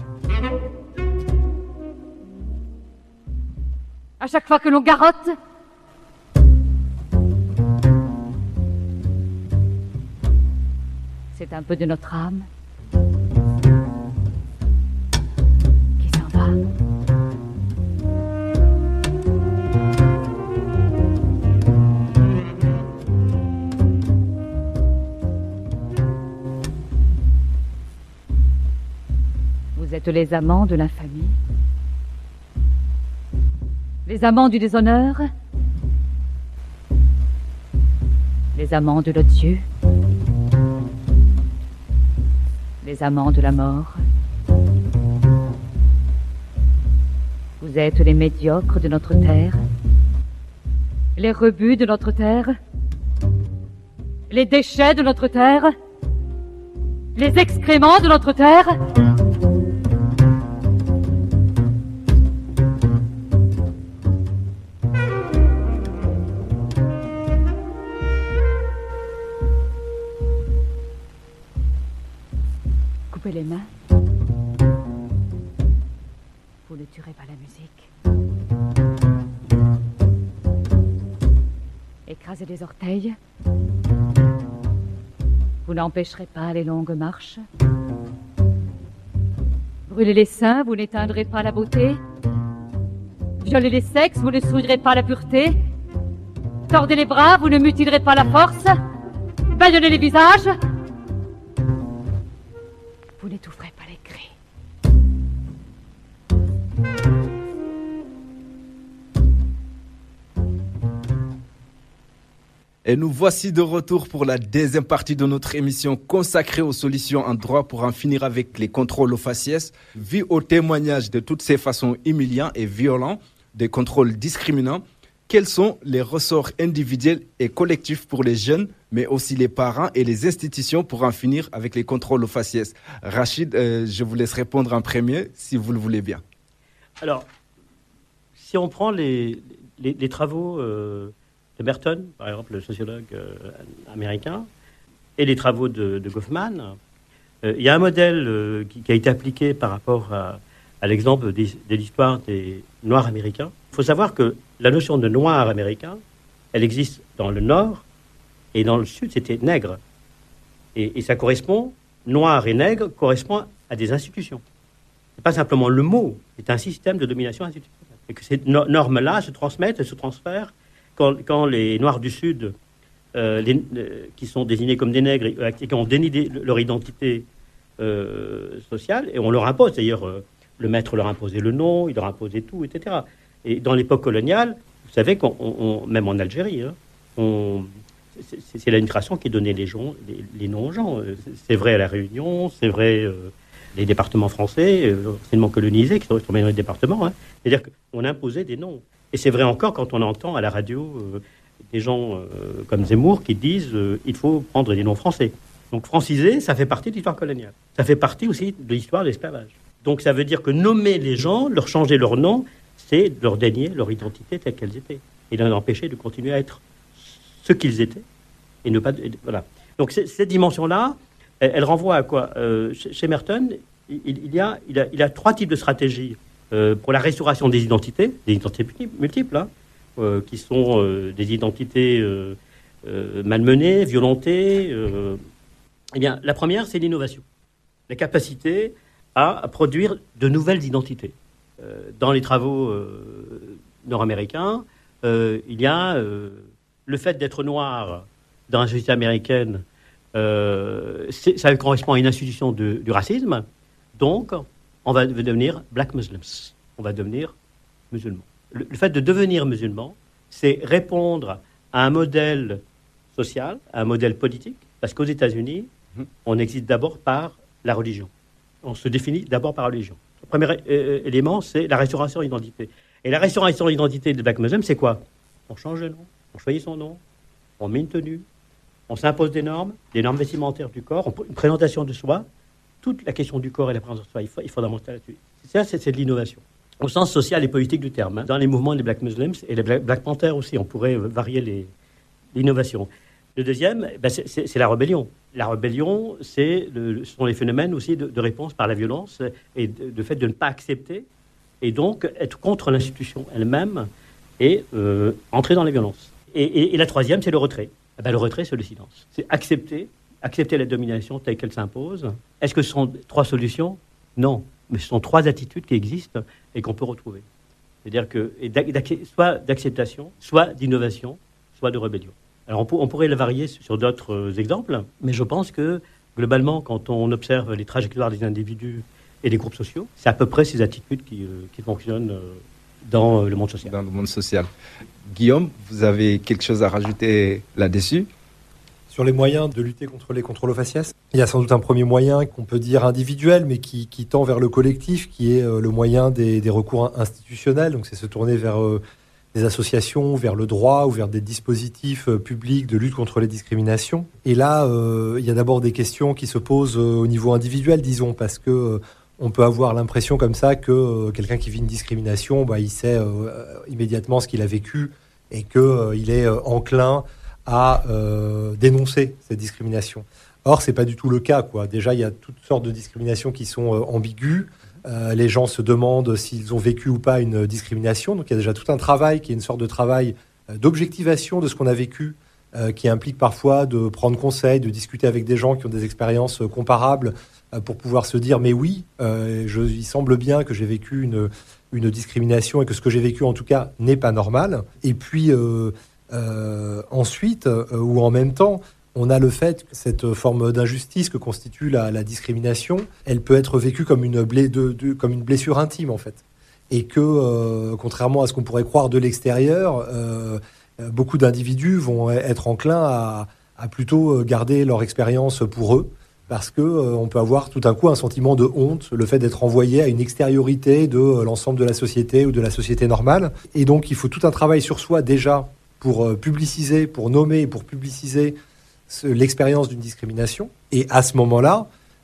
À chaque fois que l'on garrotte, c'est un peu de notre âme qui s'en va. Vous êtes les amants de l'infamie, les amants du déshonneur, les amants de l'odieux, les amants de la mort. Vous êtes les médiocres de notre terre, les rebuts de notre terre, les déchets de notre terre, les excréments de notre terre. Coupez les mains. Vous ne tuerez pas la musique. Écrasez les orteils. Vous n'empêcherez pas les longues marches. Brûlez les seins, vous n'éteindrez pas la beauté. Violez les sexes, vous ne souillerez pas la pureté. Tordez les bras, vous ne mutilerez pas la force. Bâillonnez les visages. Vous n'étoufferez pas les cris. Et nous voici de retour pour la deuxième partie de notre émission consacrée aux solutions en droit pour en finir avec les contrôles aux faciès, vu au témoignage de toutes ces façons humiliantes et violentes, des contrôles discriminants. Quels sont les ressorts individuels et collectifs pour les jeunes, mais aussi les parents et les institutions pour en finir avec les contrôles aux faciès? Rachid, euh, je vous laisse répondre en premier, si vous le voulez bien. Alors, si on prend les, les, les travaux euh, de Merton, par exemple, le sociologue euh, américain, et les travaux de, de Goffman, euh, il y a un modèle euh, qui, qui a été appliqué par rapport à, à l'exemple de, de l'histoire des Noirs américains. Il faut savoir que la notion de noir américain, elle existe dans le nord, et dans le sud, c'était nègre. Et, et ça correspond, noir et nègre, correspond à des institutions. Ce n'est pas simplement le mot, c'est un système de domination institutionnelle. Et que ces no- normes-là se transmettent et se transfèrent quand, quand les Noirs du Sud, euh, les, euh, qui sont désignés comme des nègres, et, et qui ont dénié leur identité euh, sociale, et on leur impose, d'ailleurs, euh, le maître leur imposait le nom, il leur imposait tout, et cetera. Et dans l'époque coloniale, vous savez, qu'on, on, même en Algérie, hein, on, c'est, c'est l'administration qui donnait les, gens, les, les noms aux gens. C'est vrai à La Réunion, c'est vrai euh, les départements français, euh, anciennement colonisés, qui sont maintenant les départements. Hein. C'est-à-dire qu'on imposait des noms. Et c'est vrai encore quand on entend à la radio euh, des gens euh, comme Zemmour qui disent euh, il faut prendre des noms français. Donc franciser, ça fait partie de l'histoire coloniale. Ça fait partie aussi de l'histoire de l'esclavage. Donc ça veut dire que nommer les gens, leur changer leur nom, c'est leur dénier leur identité telle qu'elles étaient et d'en empêcher de continuer à être ce qu'ils étaient et ne pas voilà. Donc c'est, cette dimension-là, elle, elle renvoie à quoi euh, chez, chez Merton, il, il, y a, il, a, il a trois types de stratégies euh, pour la restauration des identités, des identités multiples, hein, euh, qui sont euh, des identités euh, euh, malmenées, violentées. Euh, eh bien, la première, c'est l'innovation, la capacité à produire de nouvelles identités. Dans les travaux euh, nord-américains, euh, il y a euh, le fait d'être noir dans la société américaine, euh, c'est, ça correspond à une institution de, du racisme, donc on va devenir black Muslims, on va devenir musulman. Le, le fait de devenir musulman, c'est répondre à un modèle social, à un modèle politique, parce qu'aux États-Unis, mmh. on existe d'abord par la religion. On se définit d'abord par la religion. Le premier euh, élément, c'est la restauration d'identité. Et la restauration d'identité de Black Muslim, c'est quoi? On change de nom, on choisit son nom, on met une tenue, on s'impose des normes, des normes vestimentaires du corps, on, une présentation de soi. Toute la question du corps et la présence de soi est fondamentale là-dessus. Ça, c'est, c'est de l'innovation. Au sens social et politique du terme. Hein. Dans les mouvements des Black Muslims et les Black, Black Panthers aussi, on pourrait varier les, l'innovation. Le deuxième, ben c'est, c'est, c'est la rébellion. La rébellion, c'est le, ce sont les phénomènes aussi de, de réponse par la violence et de, de fait de ne pas accepter et donc être contre l'institution elle-même et euh, entrer dans la violence. Et, et, et la troisième, c'est le retrait. Eh ben, le retrait, c'est le silence. C'est accepter, accepter la domination telle qu'elle s'impose. Est-ce que ce sont trois solutions? Non, mais ce sont trois attitudes qui existent et qu'on peut retrouver. C'est-à-dire que et soit d'acceptation, soit d'innovation, soit de rébellion. Alors on, pour, on pourrait le varier sur d'autres euh, exemples, mais je pense que globalement, quand on observe les trajectoires des individus et des groupes sociaux, c'est à peu près ces attitudes qui, euh, qui fonctionnent euh, dans euh, le monde social. Dans le monde social. Guillaume, vous avez quelque chose à rajouter là-dessus? Sur les moyens de lutter contre les contrôles aux faciès, il y a sans doute un premier moyen qu'on peut dire individuel, mais qui, qui tend vers le collectif, qui est le moyen des, des recours institutionnels. Donc c'est se tourner vers euh, des associations, vers le droit ou vers des dispositifs euh, publics de lutte contre les discriminations. Et là, euh, il y a d'abord des questions qui se posent euh, au niveau individuel, disons, parce que euh, on peut avoir l'impression comme ça que euh, quelqu'un qui vit une discrimination, bah, il sait euh, immédiatement ce qu'il a vécu et qu'il euh, est euh, enclin à euh, dénoncer cette discrimination. Or, c'est pas du tout le cas, quoi. Déjà, il y a toutes sortes de discriminations qui sont euh, ambiguës. Euh, les gens se demandent s'ils ont vécu ou pas une discrimination. Donc, il y a déjà tout un travail qui est une sorte de travail euh, d'objectivation de ce qu'on a vécu, euh, qui implique parfois de prendre conseil, de discuter avec des gens qui ont des expériences euh, comparables euh, pour pouvoir se dire « mais oui, euh, je, il semble bien que j'ai vécu une, une discrimination et que ce que j'ai vécu, en tout cas, n'est pas normal. » Et puis, euh, euh, ensuite, euh, ou en même temps, on a le fait que cette forme d'injustice que constitue la, la discrimination, elle peut être vécue comme une, blé, de, de, comme une blessure intime, en fait. Et que, euh, contrairement à ce qu'on pourrait croire de l'extérieur, euh, beaucoup d'individus vont être enclins à, à plutôt garder leur expérience pour eux, parce que euh, on peut avoir tout d'un coup un sentiment de honte, le fait d'être envoyé à une extériorité de euh, l'ensemble de la société ou de la société normale. Et donc, il faut tout un travail sur soi, déjà, pour euh, publiciser, pour nommer, pour publiciser l'expérience d'une discrimination. Et à ce moment-là,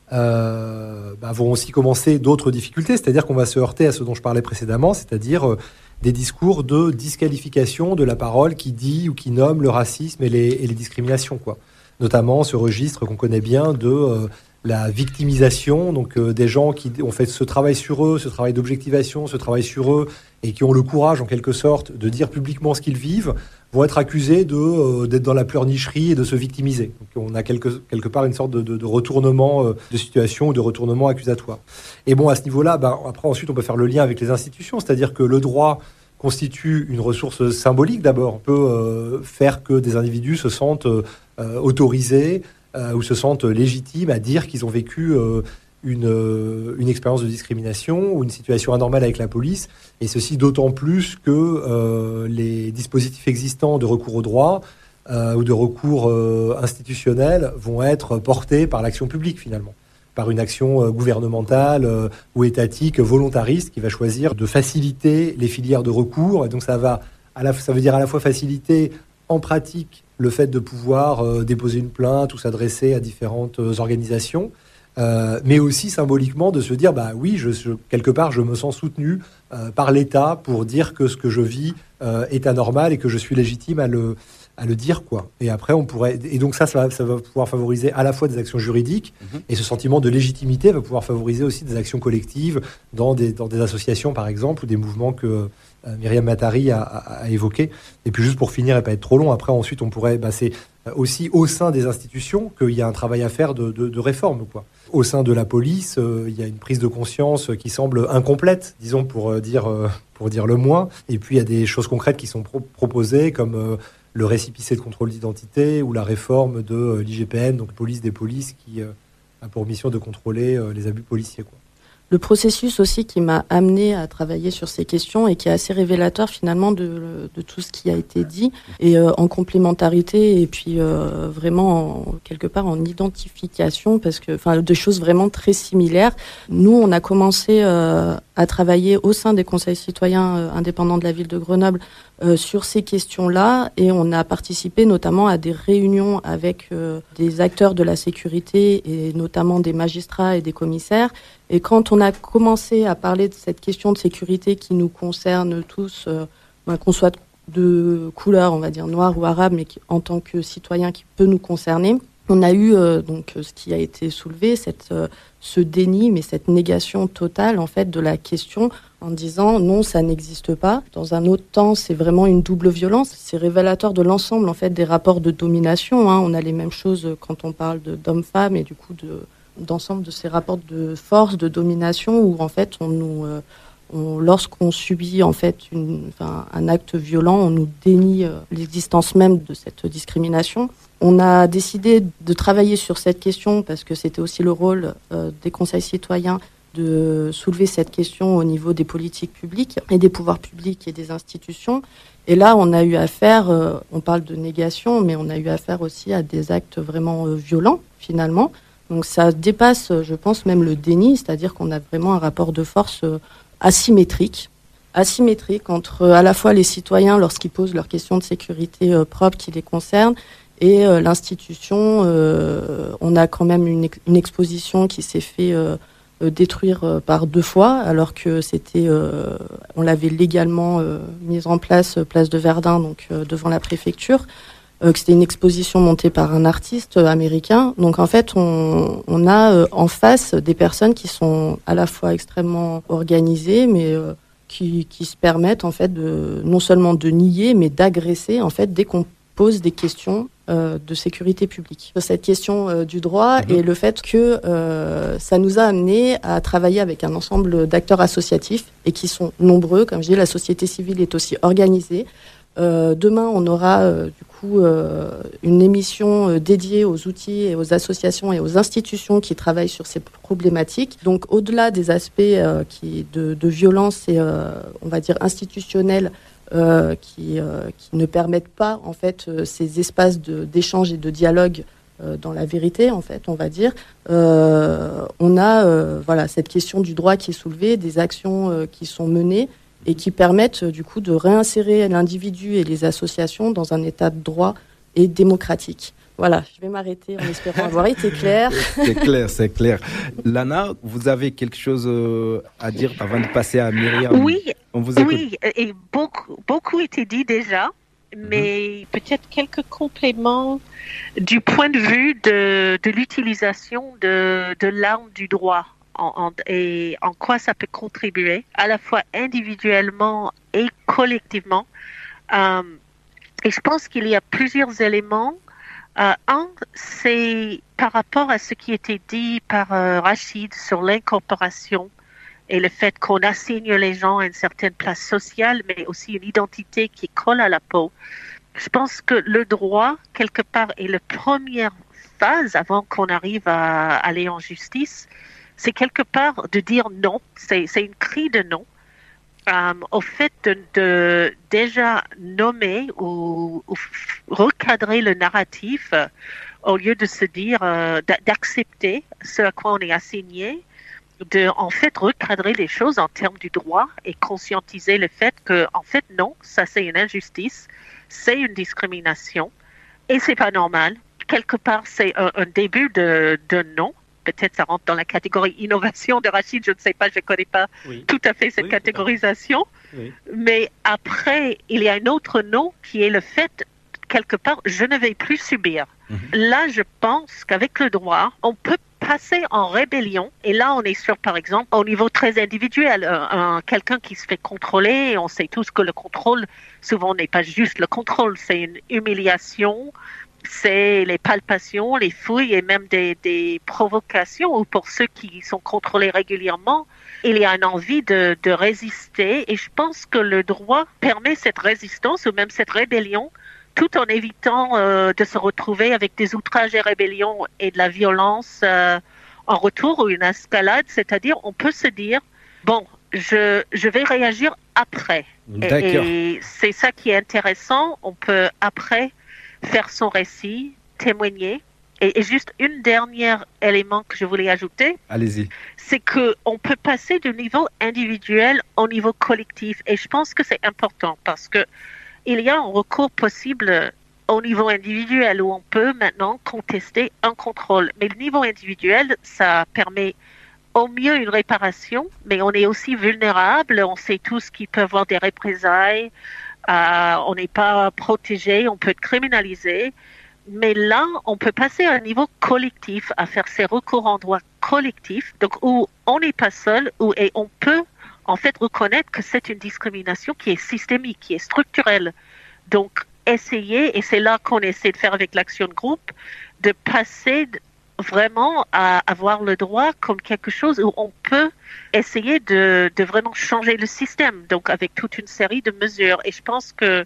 euh, bah, vont aussi commencer d'autres difficultés, c'est-à-dire qu'on va se heurter à ce dont je parlais précédemment, c'est-à-dire euh, des discours de disqualification de la parole qui dit ou qui nomme le racisme et les, et les discriminations, quoi. Notamment ce registre qu'on connaît bien de euh, la victimisation, donc euh, des gens qui ont fait ce travail sur eux, ce travail d'objectivation, ce travail sur eux, et qui ont le courage, en quelque sorte, de dire publiquement ce qu'ils vivent, vont être accusés de, euh, d'être dans la pleurnicherie et de se victimiser. Donc on a quelque, quelque part une sorte de, de, de retournement euh, de situation ou de retournement accusatoire. Et bon, à ce niveau-là, bah, après, ensuite, on peut faire le lien avec les institutions, c'est-à-dire que le droit constitue une ressource symbolique, d'abord. On peut euh, faire que des individus se sentent euh, autorisés euh, ou se sentent légitimes à dire qu'ils ont vécu euh, une, euh, une expérience de discrimination ou une situation anormale avec la police, et ceci d'autant plus que euh, les dispositifs existants de recours au droit euh, ou de recours euh, institutionnels vont être portés par l'action publique, finalement, par une action euh, gouvernementale euh, ou étatique volontariste qui va choisir de faciliter les filières de recours. Et donc ça va, à la, ça veut dire à la fois faciliter en pratique le fait de pouvoir euh, déposer une plainte ou s'adresser à différentes euh, organisations, euh, mais aussi symboliquement de se dire, bah oui, je, je, quelque part, je me sens soutenu euh, par l'État pour dire que ce que je vis euh, est anormal et que je suis légitime à le, à le dire, quoi. Et après, on pourrait, et donc ça, ça va, ça va pouvoir favoriser à la fois des actions juridiques, mmh. et ce sentiment de légitimité va pouvoir favoriser aussi des actions collectives dans des, dans des associations, par exemple, ou des mouvements que euh, Myriam Matari a, a, a évoqués. Et puis juste pour finir et pas être trop long, après, ensuite, on pourrait, bah, c'est aussi au sein des institutions qu'il y a un travail à faire de, de, de réforme, quoi. Au sein de la police, euh, il y a une prise de conscience qui semble incomplète, disons, pour euh, dire, euh, pour dire le moins. Et puis, il y a des choses concrètes qui sont pro- proposées, comme euh, le récépissé de contrôle d'identité ou la réforme de euh, l'I G P N, donc police des polices, qui euh, a pour mission de contrôler euh, les abus policiers, quoi. Le processus aussi qui m'a amené à travailler sur ces questions et qui est assez révélateur finalement de, de tout ce qui a été dit, et euh, en complémentarité et puis euh, vraiment en, quelque part en identification, parce que enfin des choses vraiment très similaires. Nous, on a commencé euh, à travailler au sein des conseils citoyens euh, indépendants de la ville de Grenoble euh, sur ces questions-là, et on a participé notamment à des réunions avec euh, des acteurs de la sécurité et notamment des magistrats et des commissaires. Et quand on a commencé à parler de cette question de sécurité qui nous concerne tous, euh, ben, qu'on soit de couleur, on va dire noire ou arabe, mais qui, en tant que citoyen qui peut nous concerner, on a eu euh, donc ce qui a été soulevé, cette, euh, ce déni, mais cette négation totale en fait de la question, en disant non, ça n'existe pas. Dans un autre temps, c'est vraiment une double violence. C'est révélateur de l'ensemble en fait des rapports de domination, hein. On a les mêmes choses quand on parle de, d'hommes-femmes et du coup de d'ensemble de ces rapports de force, de domination, où en fait on nous, euh, on, lorsqu'on subit en fait une, enfin, un acte violent, on nous dénie euh, l'existence même de cette discrimination. On a décidé de travailler sur cette question parce que c'était aussi le rôle euh, des conseils citoyens de soulever cette question au niveau des politiques publiques et des pouvoirs publics et des institutions. Et là, on a eu affaire, euh, on parle de négation, mais on a eu affaire aussi à des actes vraiment euh, violents, finalement. Donc ça dépasse, je pense, même le déni, c'est-à-dire qu'on a vraiment un rapport de force euh, asymétrique. asymétrique entre euh, à la fois les citoyens lorsqu'ils posent leurs questions de sécurité euh, propres qui les concernent et euh, l'institution. Euh, on a quand même une, ex- une exposition qui s'est fait euh, euh, détruire euh, par deux fois, alors que c'était, euh, on l'avait légalement euh, mise en place, euh, place de Verdun, donc euh, devant la préfecture, euh, que c'était une exposition montée par un artiste euh, américain. Donc en fait, on, on a euh, en face des personnes qui sont à la fois extrêmement organisées, mais euh, Qui, qui se permettent en fait de, non seulement de nier, mais d'agresser en fait dès qu'on pose des questions euh, de sécurité publique. Cette question euh, du droit mmh. et le fait que euh, ça nous a amené à travailler avec un ensemble d'acteurs associatifs et qui sont nombreux. Comme je dis, la société civile est aussi organisée. Euh, demain, on aura euh, du coup euh, une émission euh, dédiée aux outils et aux associations et aux institutions qui travaillent sur ces problématiques. Donc, au-delà des aspects euh, qui, de, de violence et, euh, on va dire, institutionnels euh, qui, euh, qui ne permettent pas, en fait, euh, ces espaces de, d'échange et de dialogue euh, dans la vérité, en fait, on va dire, euh, on a euh, voilà, cette question du droit qui est soulevée, des actions euh, qui sont menées, et qui permettent du coup de réinsérer l'individu et les associations dans un état de droit et démocratique. Voilà, je vais m'arrêter en espérant avoir été clair. C'est clair, c'est clair. Lana, vous avez quelque chose à dire avant de passer à Myriam? Oui, on vous écoute. Oui, et beaucoup, beaucoup été dit déjà, mais mm-hmm. peut-être quelques compléments du point de vue de, de l'utilisation de, de l'arme du droit. En, en, et en quoi ça peut contribuer, à la fois individuellement et collectivement. Euh, et je pense qu'il y a plusieurs éléments. Euh, un, c'est par rapport à ce qui était dit par euh, Rachid sur l'incorporation et le fait qu'on assigne les gens à une certaine place sociale, mais aussi une identité qui colle à la peau. Je pense que le droit, quelque part, est la première phase avant qu'on arrive à aller en justice. C'est quelque part de dire non, c'est, c'est une cri de non euh, au fait de, de déjà nommer ou, ou recadrer le narratif euh, au lieu de se dire, euh, d'accepter ce à quoi on est assigné, de en fait recadrer les choses en termes du droit et conscientiser le fait que en fait non, ça c'est une injustice, c'est une discrimination et c'est pas normal. Quelque part c'est un, un début de, de non. Peut-être ça rentre dans la catégorie innovation de Rachid, je ne sais pas, je ne connais pas oui. tout à fait cette oui, catégorisation. Oui. Mais après, il y a un autre non qui est le fait, quelque part, je ne vais plus subir. Mm-hmm. Là, je pense qu'avec le droit, on peut passer en rébellion. Et là, on est sur, par exemple, au niveau très individuel, un, un, quelqu'un qui se fait contrôler, on sait tous que le contrôle, souvent, n'est pas juste le contrôle, c'est une humiliation. C'est les palpations, les fouilles et même des, des provocations, ou pour ceux qui sont contrôlés régulièrement, il y a une envie de, de résister. Et je pense que le droit permet cette résistance ou même cette rébellion, tout en évitant euh, de se retrouver avec des outrages et rébellions et de la violence euh, en retour ou une escalade. C'est-à-dire, on peut se dire, bon, je, je vais réagir après. D'accord. Et, et c'est ça qui est intéressant. On peut après faire son récit, témoigner. Et, et juste une dernière élément que je voulais ajouter. Allez-y. C'est qu'on peut passer du niveau individuel au niveau collectif. Et je pense que c'est important parce que il y a un recours possible au niveau individuel où on peut maintenant contester un contrôle. Mais le niveau individuel, ça permet au mieux une réparation, mais on est aussi vulnérable. On sait tous qu'il peut y avoir des représailles. Euh, on n'est pas protégé, on peut être criminalisé. Mais là, on peut passer à un niveau collectif, à faire ces recours en droit collectif, donc où on n'est pas seul, où, et on peut en fait reconnaître que c'est une discrimination qui est systémique, qui est structurelle. Donc, essayer, et c'est là qu'on essaie de faire avec l'action de groupe, de passer vraiment à avoir le droit comme quelque chose où on peut essayer de, de vraiment changer le système, donc avec toute une série de mesures. Et je pense que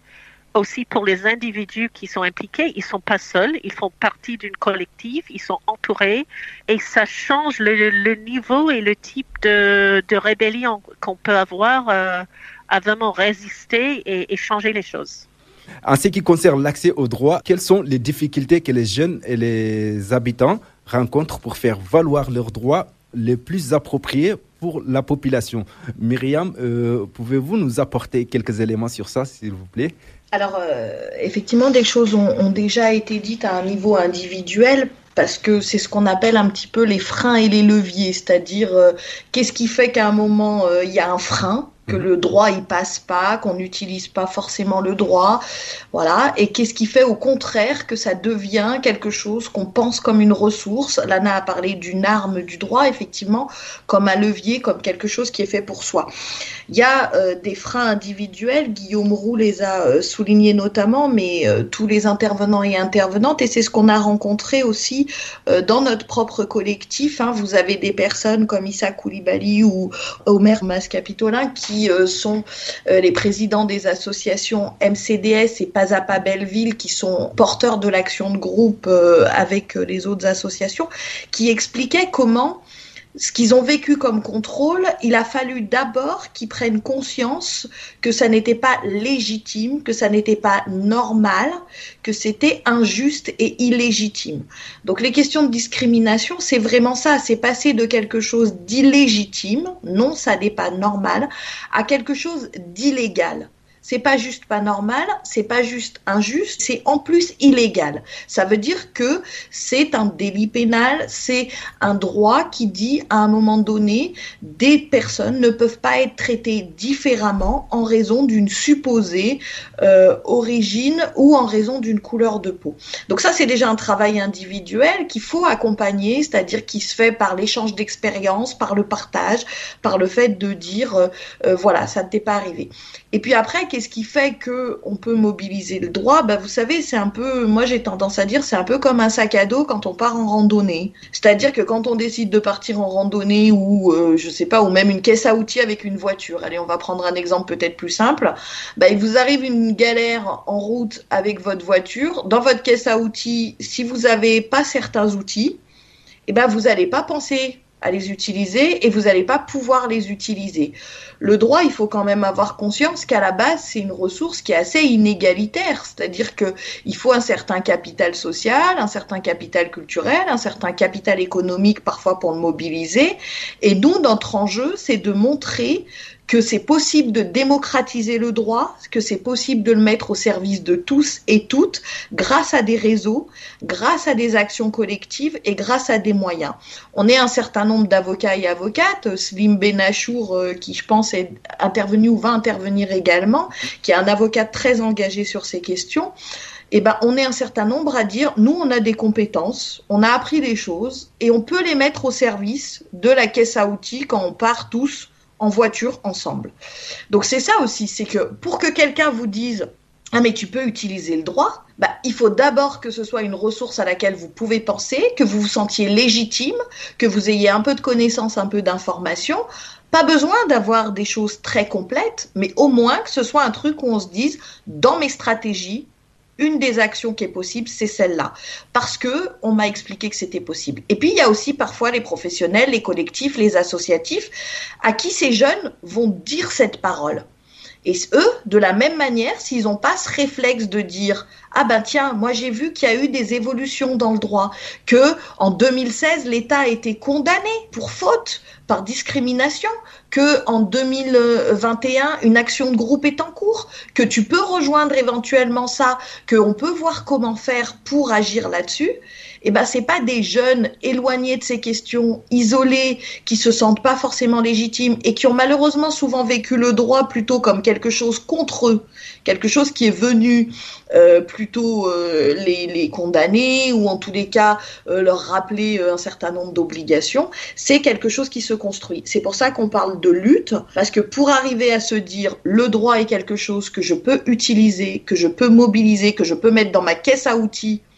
aussi pour les individus qui sont impliqués, ils sont pas seuls, ils font partie d'une collective, ils sont entourés et ça change le, le niveau et le type de, de rébellion qu'on peut avoir euh, à vraiment résister et, et changer les choses. En ce qui concerne l'accès aux droits, quelles sont les difficultés que les jeunes et les habitants rencontrent pour faire valoir leurs droits les plus appropriés pour la population? Myriam, euh, pouvez-vous nous apporter quelques éléments sur ça, s'il vous plaît? Alors, euh, effectivement, des choses ont, ont déjà été dites à un niveau individuel, parce que c'est ce qu'on appelle un petit peu les freins et les leviers, c'est-à-dire euh, qu'est-ce qui fait qu'à un moment, euh, il y a un frein, que le droit il passe pas, qu'on n'utilise pas forcément le droit, voilà, et qu'est-ce qui fait au contraire que ça devient quelque chose qu'on pense comme une ressource. Lana a parlé d'une arme du droit, effectivement, comme un levier, comme quelque chose qui est fait pour soi. Il y a euh, des freins individuels, Guillaume Roux les a euh, soulignés notamment, mais euh, tous les intervenants et intervenantes, et c'est ce qu'on a rencontré aussi euh, dans notre propre collectif, hein. Vous avez des personnes comme Issa Koulibaly ou Omer Mas-Capitolin qui euh, sont euh, les présidents des associations M C D S et Pas à Pas Belleville, qui sont porteurs de l'action de groupe euh, avec euh, les autres associations, qui expliquaient comment ce qu'ils ont vécu comme contrôle, il a fallu d'abord qu'ils prennent conscience que ça n'était pas légitime, que ça n'était pas normal, que c'était injuste et illégitime. Donc les questions de discrimination, c'est vraiment ça, c'est passer de quelque chose d'illégitime, non, ça n'est pas normal, à quelque chose d'illégal. C'est pas juste pas normal, c'est pas juste injuste, c'est en plus illégal. Ça veut dire que c'est un délit pénal, c'est un droit qui dit à un moment donné, des personnes ne peuvent pas être traitées différemment en raison d'une supposée euh, origine ou en raison d'une couleur de peau. Donc ça, c'est déjà un travail individuel qu'il faut accompagner, c'est-à-dire qui se fait par l'échange d'expériences, par le partage, par le fait de dire euh, euh, voilà, ça ne t'est pas arrivé. Et puis après, qu'est-ce qui fait qu'on peut mobiliser le droit? Ben, vous savez, c'est un peu, moi j'ai tendance à dire, c'est un peu comme un sac à dos quand on part en randonnée. C'est-à-dire que quand on décide de partir en randonnée ou, euh, je sais pas, ou même une caisse à outils avec une voiture, allez, on va prendre un exemple peut-être plus simple, ben, il vous arrive une galère en route avec votre voiture. Dans votre caisse à outils, si vous n'avez pas certains outils, eh ben, vous n'allez pas penser à les utiliser et vous n'allez pas pouvoir les utiliser. Le droit, il faut quand même avoir conscience qu'à la base, c'est une ressource qui est assez inégalitaire, c'est-à-dire qu'il faut un certain capital social, un certain capital culturel, un certain capital économique parfois pour le mobiliser. Et nous, notre enjeu, c'est de montrer que c'est possible de démocratiser le droit, que c'est possible de le mettre au service de tous et toutes, grâce à des réseaux, grâce à des actions collectives et grâce à des moyens. On est un certain nombre d'avocats et avocates, Slim Benachour, euh, qui je pense est intervenu ou va intervenir également, qui est un avocat très engagé sur ces questions. Eh ben, on est un certain nombre à dire, nous, on a des compétences, on a appris des choses et on peut les mettre au service de la caisse à outils quand on part tous en voiture ensemble. Donc c'est ça aussi, c'est que pour que quelqu'un vous dise « Ah mais tu peux utiliser le droit », bah, il faut d'abord que ce soit une ressource à laquelle vous pouvez penser, que vous vous sentiez légitime, que vous ayez un peu de connaissances, un peu d'informations. Pas besoin d'avoir des choses très complètes, mais au moins que ce soit un truc où on se dise « Dans mes stratégies, une des actions qui est possible, c'est celle-là. » Parce que on m'a expliqué que c'était possible. Et puis, il y a aussi parfois les professionnels, les collectifs, les associatifs, à qui ces jeunes vont dire cette parole. Et eux, de la même manière, s'ils n'ont pas ce réflexe de dire « Ah ben tiens, moi j'ai vu qu'il y a eu des évolutions dans le droit, que en deux mille seize, l'État a été condamné pour faute, par discrimination, que en deux mille vingt et un, une action de groupe est en cours, que tu peux rejoindre éventuellement ça, qu'on peut voir comment faire pour agir là-dessus », eh ben, c'est pas des jeunes éloignés de ces questions, isolés, qui se sentent pas forcément légitimes et qui ont malheureusement souvent vécu le droit plutôt comme quelque chose contre eux, quelque chose qui est venu euh, plutôt euh, les, les condamner ou en tous les cas euh, leur rappeler euh, un certain nombre d'obligations. C'est quelque chose qui se construit. C'est pour ça qu'on parle de lutte, parce que pour arriver à se dire le droit est quelque chose que je peux utiliser, que je peux mobiliser, que je peux mettre dans ma caisse à outils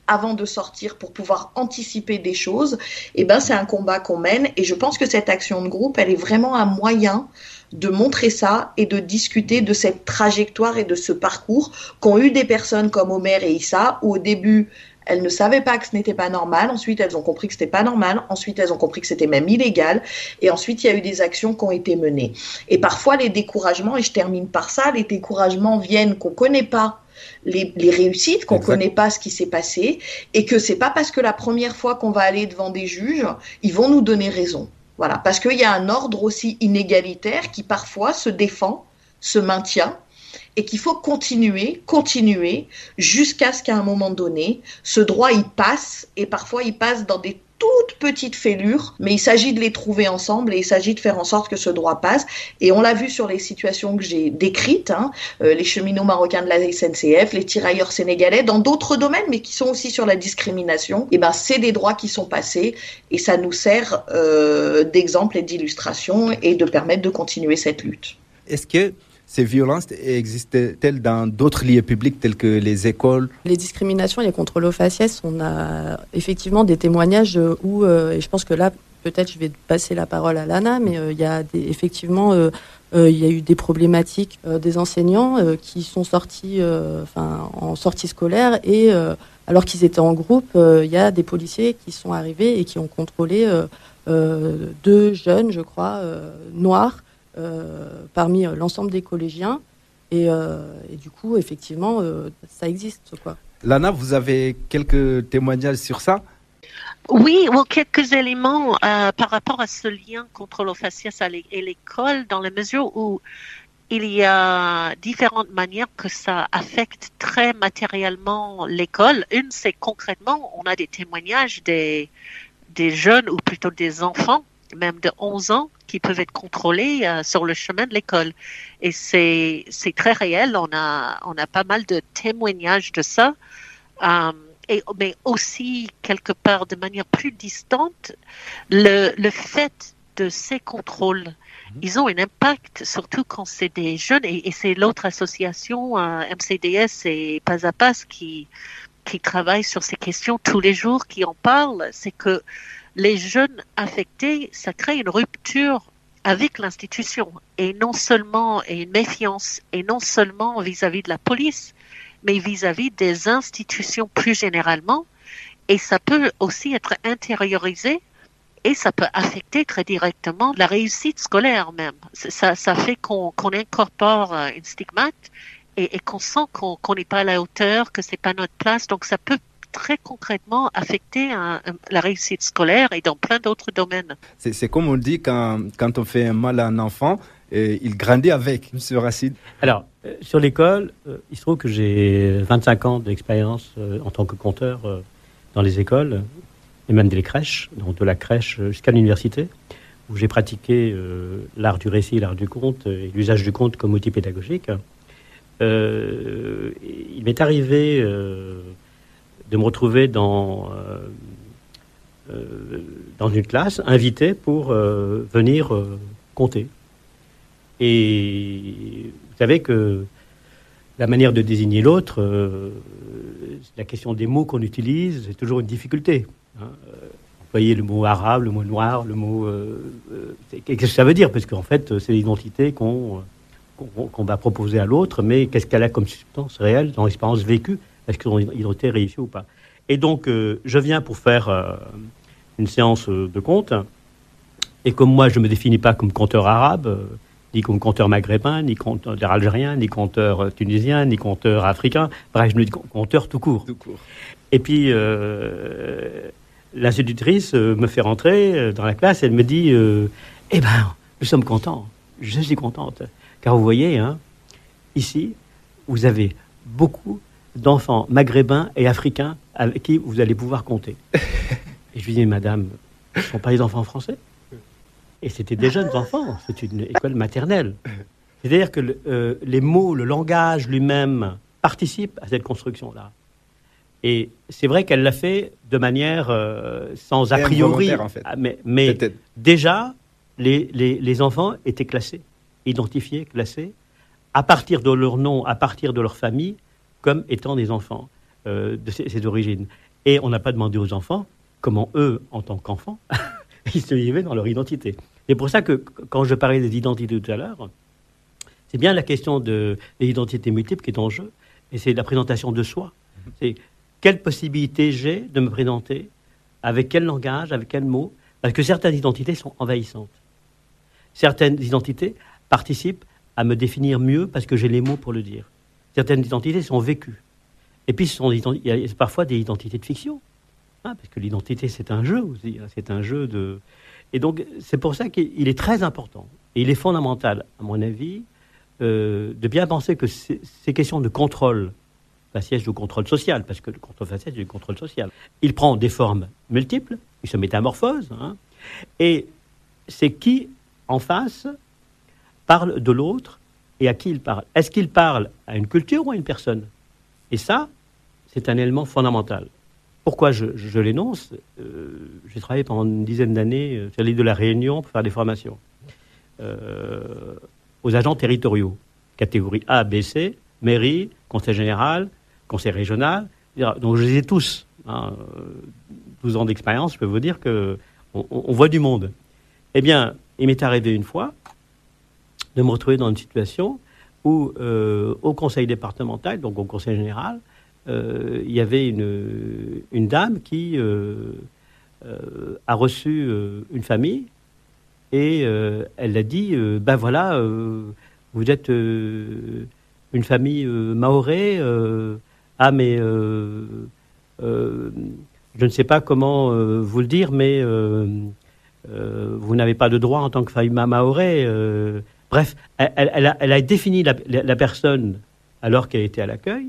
avant de sortir pour pouvoir anticiper des choses, eh ben, c'est un combat qu'on mène. Et je pense que cette action de groupe, elle est vraiment un moyen de montrer ça et de discuter de cette trajectoire et de ce parcours qu'ont eu des personnes comme Omer et Issa, où au début, elles ne savaient pas que ce n'était pas normal. Ensuite, elles ont compris que c'était pas normal. Ensuite, elles ont compris que c'était même illégal. Et ensuite, il y a eu des actions qui ont été menées. Et parfois, les découragements, et je termine par ça, les découragements viennent qu'on connaît pas Les, les réussites, qu'on ne connaît pas ce qui s'est passé, et que c'est pas parce que la première fois qu'on va aller devant des juges, ils vont nous donner raison. Voilà, parce qu'il y a un ordre aussi inégalitaire qui parfois se défend, se maintient, et qu'il faut continuer, continuer, jusqu'à ce qu'à un moment donné, ce droit il passe, et parfois il passe dans des toutes petites fêlures, mais il s'agit de les trouver ensemble et il s'agit de faire en sorte que ce droit passe. Et on l'a vu sur les situations que j'ai décrites, hein, euh, les cheminots marocains de la S N C F, les tirailleurs sénégalais, dans d'autres domaines, mais qui sont aussi sur la discrimination, et ben c'est des droits qui sont passés et ça nous sert euh, d'exemple et d'illustration et de permettre de continuer cette lutte. Est-ce que ces violences existent-elles dans d'autres lieux publics tels que les écoles? Les discriminations et les contrôles aux faciès, on a effectivement des témoignages où, euh, et je pense que là, peut-être je vais passer la parole à Lana, mais euh, il y a des, effectivement, euh, euh, il y a eu des problématiques euh, des enseignants euh, qui sont sortis euh, enfin, en sortie scolaire et euh, alors qu'ils étaient en groupe, euh, il y a des policiers qui sont arrivés et qui ont contrôlé euh, euh, deux jeunes, je crois, euh, noirs, Euh, parmi euh, l'ensemble des collégiens et, euh, et du coup effectivement euh, ça existe quoi. Lana, vous avez quelques témoignages sur ça? Oui, well, quelques éléments euh, par rapport à ce lien contrôle aux faciès et l'école, dans la mesure où il y a différentes manières que ça affecte très matériellement l'école. Une, c'est concrètement, on a des témoignages des, des jeunes ou plutôt des enfants même de onze ans, qui peuvent être contrôlés euh, sur le chemin de l'école. Et c'est, c'est très réel. On a, on a pas mal de témoignages de ça. Euh, et, mais aussi, quelque part, de manière plus distante, le, le fait de ces contrôles, mmh. ils ont un impact, surtout quand c'est des jeunes. Et, et c'est l'autre association, euh, M C D S et Pas à Pas, qui, qui travaille sur ces questions tous les jours, qui en parlent. C'est que les jeunes affectés, ça crée une rupture avec l'institution et non seulement et une méfiance et non seulement vis-à-vis de la police, mais vis-à-vis des institutions plus généralement. Et ça peut aussi être intériorisé et ça peut affecter très directement la réussite scolaire même. Ça, ça fait qu'on, qu'on incorpore une stigmate et, et qu'on sent qu'on, qu'on n'est pas à la hauteur, que c'est pas notre place. Donc ça peut très concrètement affecter un, un, la réussite scolaire et dans plein d'autres domaines. C'est, c'est comme on dit quand, quand on fait un mal à un enfant, et il grandit avec, M. Racine. Alors, euh, sur l'école, euh, il se trouve que j'ai vingt-cinq ans d'expérience euh, en tant que conteur euh, dans les écoles, et même des crèches, donc de la crèche jusqu'à l'université, où j'ai pratiqué euh, l'art du récit, l'art du conte, et l'usage du conte comme outil pédagogique. Euh, il m'est arrivé... Euh, de me retrouver dans, euh, euh, dans une classe, invité pour euh, venir euh, compter. Et vous savez que la manière de désigner l'autre, euh, la question des mots qu'on utilise, c'est toujours une difficulté. Hein. Employer le mot arabe, le mot noir, le mot... Euh, euh, qu'est-ce que ça veut dire? Parce qu'en fait, c'est l'identité qu'on, qu'on, qu'on va proposer à l'autre, mais qu'est-ce qu'elle a comme substance réelle dans l'expérience vécue? Est-ce qu'ils ont été réussis ou pas? Et donc, euh, je viens pour faire euh, une séance de conte. Et comme moi, je ne me définis pas comme conteur arabe, euh, ni comme conteur maghrébin, ni conteur algérien, ni conteur tunisien, ni conteur africain. Bref, je me dis conteur tout court. Tout court. Et puis, euh, l'institutrice me fait rentrer dans la classe. Elle me dit euh, « Eh bien, nous sommes contents. Je suis contente. Car vous voyez, hein, ici, vous avez beaucoup d'enfants maghrébins et africains avec qui vous allez pouvoir compter. » Et je lui dis, madame, ce ne sont pas les enfants français. Et c'était des jeunes enfants, c'est une école maternelle. C'est-à-dire que le, euh, les mots, le langage lui-même participent à cette construction-là. Et c'est vrai qu'elle l'a fait de manière euh, sans a priori. En fait. Mais, mais déjà, les, les, les enfants étaient classés, identifiés, classés, à partir de leur nom, à partir de leur famille, comme étant des enfants euh, de ces, ces origines. Et on n'a pas demandé aux enfants comment eux, en tant qu'enfants, ils se vivaient dans leur identité. C'est pour ça que quand je parlais des identités tout à l'heure, c'est bien la question de l'identité multiple qui est en jeu, et c'est la présentation de soi. C'est quelle possibilité j'ai de me présenter, avec quel langage, avec quels mots, parce que certaines identités sont envahissantes. Certaines identités participent à me définir mieux parce que j'ai les mots pour le dire. Certaines identités sont vécues. Et puis, ce sont il y a parfois des identités de fiction. Hein, parce que l'identité, c'est un jeu aussi. Hein, c'est un jeu de... Et donc, c'est pour ça qu'il est très important. Et il est fondamental, à mon avis, euh, de bien penser que ces, ces questions de contrôle, faciès du contrôle social, parce que le contrôle faciès, c'est du contrôle social. Il prend des formes multiples, il se métamorphose. Hein, et c'est qui, en face, parle de l'autre et à qui il parle. Est-ce qu'il parle à une culture ou à une personne? Et ça, c'est un élément fondamental. Pourquoi je, je l'énonce euh, J'ai travaillé pendant une dizaine d'années euh, sur l'île de la Réunion pour faire des formations euh, aux agents territoriaux, catégorie A, B, C, mairie, conseil général, conseil régional. Donc je les ai tous. Hein, douze ans d'expérience, je peux vous dire qu'on on voit du monde. Eh bien, il m'est arrivé une fois de me retrouver dans une situation où, euh, au conseil départemental, donc au conseil général, Euh, il y avait une, une dame qui euh, euh, a reçu euh, une famille et euh, elle a dit euh, ben voilà, euh, vous êtes euh, une famille euh, mahorais, euh, ah mais euh, euh, je ne sais pas comment euh, vous le dire, mais euh, euh, vous n'avez pas de droit en tant que famille mahorais. Euh, bref, elle, elle, a, elle a défini la, la, la personne alors qu'elle était à l'accueil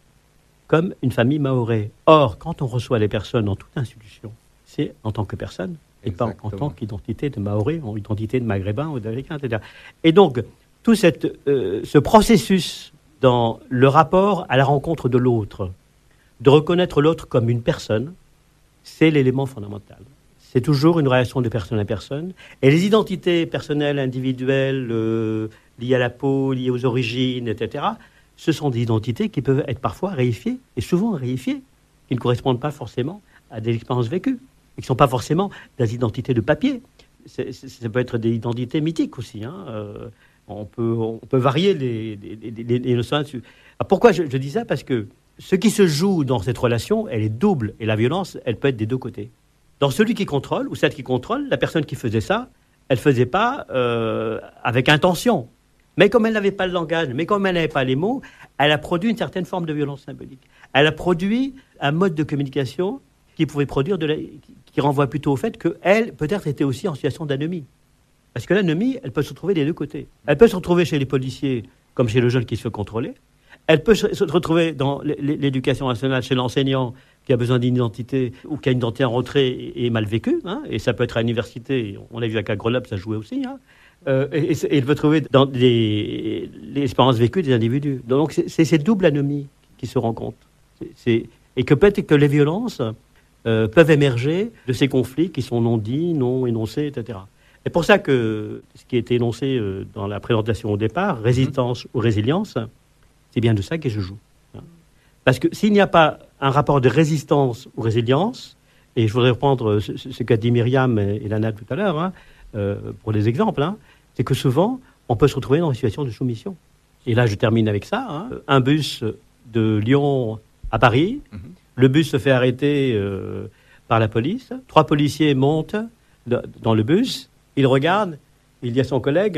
comme une famille mahorais. Or, quand on reçoit les personnes dans toute institution, c'est en tant que personne, et pas en, en tant qu'identité de mahorais, ou identité de maghrébin ou d'américain, et cetera. Et donc, tout cette, euh, ce processus dans le rapport à la rencontre de l'autre, de reconnaître l'autre comme une personne, c'est l'élément fondamental. C'est toujours une relation de personne à personne. Et les identités personnelles, individuelles, euh, liées à la peau, liées aux origines, et cetera, ce sont des identités qui peuvent être parfois réifiées, et souvent réifiées, qui ne correspondent pas forcément à des expériences vécues, et qui ne sont pas forcément des identités de papier. C'est, c'est, ça peut être des identités mythiques aussi. Hein. Euh, on, peut, on peut varier les, les, les, les notions là-dessus. Alors pourquoi je, je dis ça? Parce que ce qui se joue dans cette relation, elle est double, et la violence, elle peut être des deux côtés. Dans celui qui contrôle, ou celle qui contrôle, la personne qui faisait ça, elle ne faisait pas euh, avec intention. Mais comme elle n'avait pas le langage, mais comme elle n'avait pas les mots, elle a produit une certaine forme de violence symbolique. Elle a produit un mode de communication qui pouvait produire de la... qui renvoie plutôt au fait qu'elle, peut-être, était aussi en situation d'anomie. Parce que l'anomie, elle peut se retrouver des deux côtés. Elle peut se retrouver chez les policiers, comme chez le jeune qui se fait contrôler. Elle peut se retrouver dans l'éducation nationale, chez l'enseignant qui a besoin d'une identité ou qui a une identité en retrait et mal vécue. Hein, et ça peut être à l'université. On l'a vu à Grenoble, ça jouait aussi. Hein. Euh, et, et il peut trouver dans les, les expériences vécues des individus. Donc c'est, c'est ces doubles anomies qui se rencontrent. C'est, c'est, et que peut-être que les violences euh, peuvent émerger de ces conflits qui sont non dits, non énoncés, et cetera. C'est pour ça que ce qui a été énoncé euh, dans la présentation au départ, résistance mmh. ou résilience, c'est bien de ça que je joue. Parce que s'il n'y a pas un rapport de résistance ou résilience, et je voudrais reprendre ce, ce qu'a dit Myriam et Lana tout à l'heure, hein, euh, pour des exemples, hein, c'est que souvent, on peut se retrouver dans une situation de soumission. Et là, je termine avec ça. Hein. Un bus de Lyon à Paris, mmh. le bus se fait arrêter euh, par la police. Trois policiers montent de, dans le bus, ils regardent, il dit à son collègue,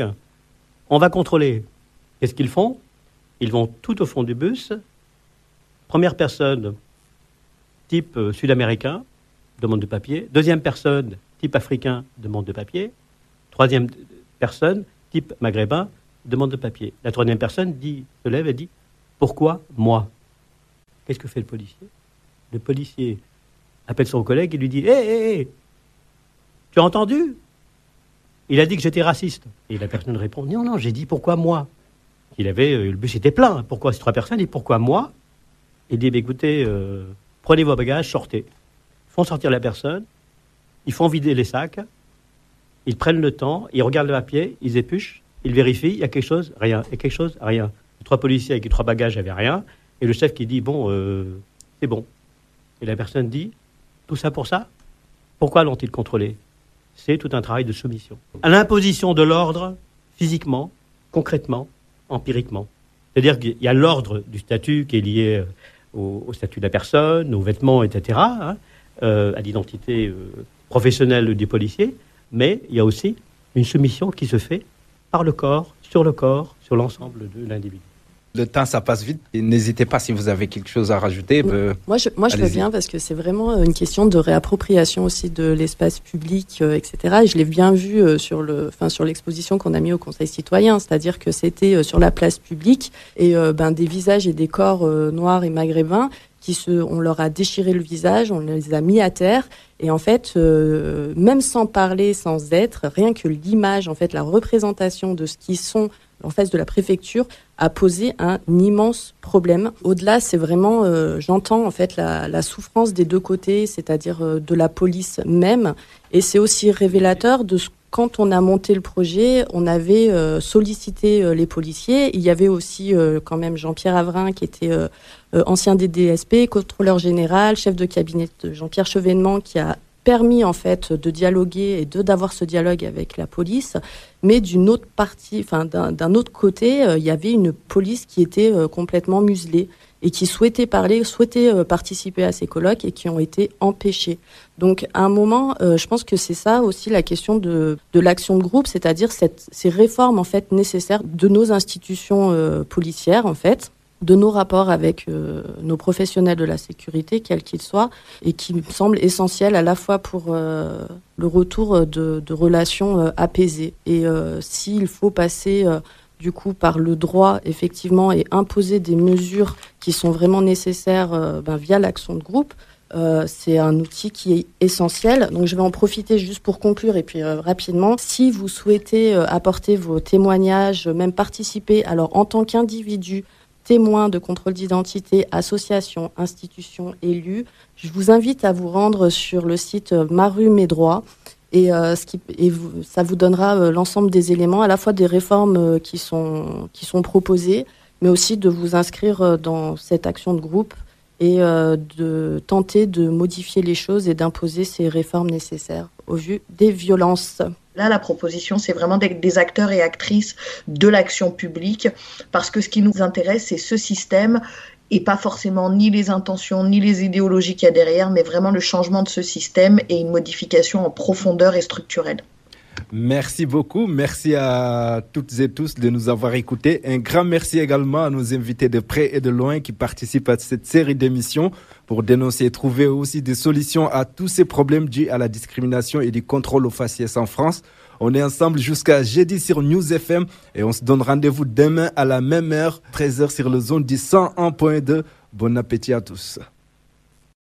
on va contrôler. Qu'est-ce qu'ils font? Ils vont tout au fond du bus. Première personne, type euh, sud-américain, demande de papier. Deuxième personne, type africain, demande de papier. Troisième personne, type maghrébin, demande de papier. La troisième personne dit, se lève et dit « Pourquoi moi ?» Qu'est-ce que fait le policier? Le policier appelle son collègue et lui dit « Hé, hé, hé, tu as entendu? Il a dit que j'étais raciste. » Et la personne répond « Non, non, j'ai dit pourquoi moi ?» Il avait, euh, le bus était plein. Pourquoi ces trois personnes? Et pourquoi moi? Il dit bah, « Écoutez, euh, prenez vos bagages, sortez. » Ils font sortir la personne, ils font vider les sacs, ils prennent le temps, ils regardent le papier, ils épluchent, ils vérifient, il y a quelque chose, rien. Il y a quelque chose, rien. Les trois policiers avec les trois bagages n'avaient rien. Et le chef qui dit, bon, euh, c'est bon. Et la personne dit, tout ça pour ça? Pourquoi l'ont-ils contrôlé? C'est tout un travail de soumission. À l'imposition de l'ordre, physiquement, concrètement, empiriquement. C'est-à-dire qu'il y a l'ordre du statut qui est lié au, au statut de la personne, aux vêtements, et cetera, hein, euh, à l'identité euh, professionnelle des policiers, mais il y a aussi une soumission qui se fait par le corps, sur le corps, sur l'ensemble de l'individu. Le temps, ça passe vite. Et n'hésitez pas si vous avez quelque chose à rajouter. Ben, moi, je, moi, je veux bien parce que c'est vraiment une question de réappropriation aussi de l'espace public, euh, et cetera. Et je l'ai bien vu euh, sur le, enfin, sur l'exposition qu'on a mis au Conseil citoyen, c'est-à-dire que c'était euh, sur la place publique et euh, ben des visages et des corps euh, noirs et maghrébins qui se, on leur a déchiré le visage, on les a mis à terre. Et en fait, euh, même sans parler, sans être, rien que l'image, en fait, la représentation de ce qu'ils sont en face de la préfecture a posé un immense problème. Au-delà, c'est vraiment, euh, j'entends en fait la, la souffrance des deux côtés, c'est-à-dire euh, de la police même, et c'est aussi révélateur de ce quand on a monté le projet, on avait euh, sollicité euh, les policiers. Il y avait aussi euh, quand même Jean-Pierre Avrin qui était euh, euh, ancien des D S P, contrôleur général, chef de cabinet de Jean-Pierre Chevènement, qui a permis en fait de dialoguer et de d'avoir ce dialogue avec la police, mais d'une autre partie, enfin d'un, d'un autre côté, euh, il y avait une police qui était euh, complètement muselée et qui souhaitait parler, souhaitait euh, participer à ces colloques et qui ont été empêchés. Donc à un moment, euh, je pense que c'est ça aussi la question de de l'action de groupe, c'est-à-dire cette, ces réformes en fait nécessaires de nos institutions euh, policières en fait, de nos rapports avec euh, nos professionnels de la sécurité, quels qu'ils soient, et qui me semble essentiel à la fois pour euh, le retour de, de relations euh, apaisées. Et euh, s'il faut passer euh, du coup par le droit, effectivement, et imposer des mesures qui sont vraiment nécessaires euh, ben, via l'action de groupe, euh, c'est un outil qui est essentiel. Donc je vais en profiter juste pour conclure et puis euh, rapidement. Si vous souhaitez euh, apporter vos témoignages, même participer, alors en tant qu'individu, témoins de contrôle d'identité, associations, institutions, élus, je vous invite à vous rendre sur le site Ma rue, mes droits. Et, euh, ce qui, et vous, ça vous donnera euh, l'ensemble des éléments, à la fois des réformes euh, qui sont, qui sont proposées, mais aussi de vous inscrire euh, dans cette action de groupe et euh, de tenter de modifier les choses et d'imposer ces réformes nécessaires au vu des violences. Là, la proposition, c'est vraiment d'être des acteurs et actrices de l'action publique, parce que ce qui nous intéresse, c'est ce système et pas forcément ni les intentions, ni les idéologies qu'il y a derrière, mais vraiment le changement de ce système et une modification en profondeur et structurelle. Merci beaucoup. Merci à toutes et tous de nous avoir écoutés. Un grand merci également à nos invités de près et de loin qui participent à cette série d'émissions pour dénoncer et trouver aussi des solutions à tous ces problèmes dus à la discrimination et du contrôle aux faciès en France. On est ensemble jusqu'à jeudi sur News F M et on se donne rendez-vous demain à la même heure, treize heures sur le zone du cent un point deux. Bon appétit à tous.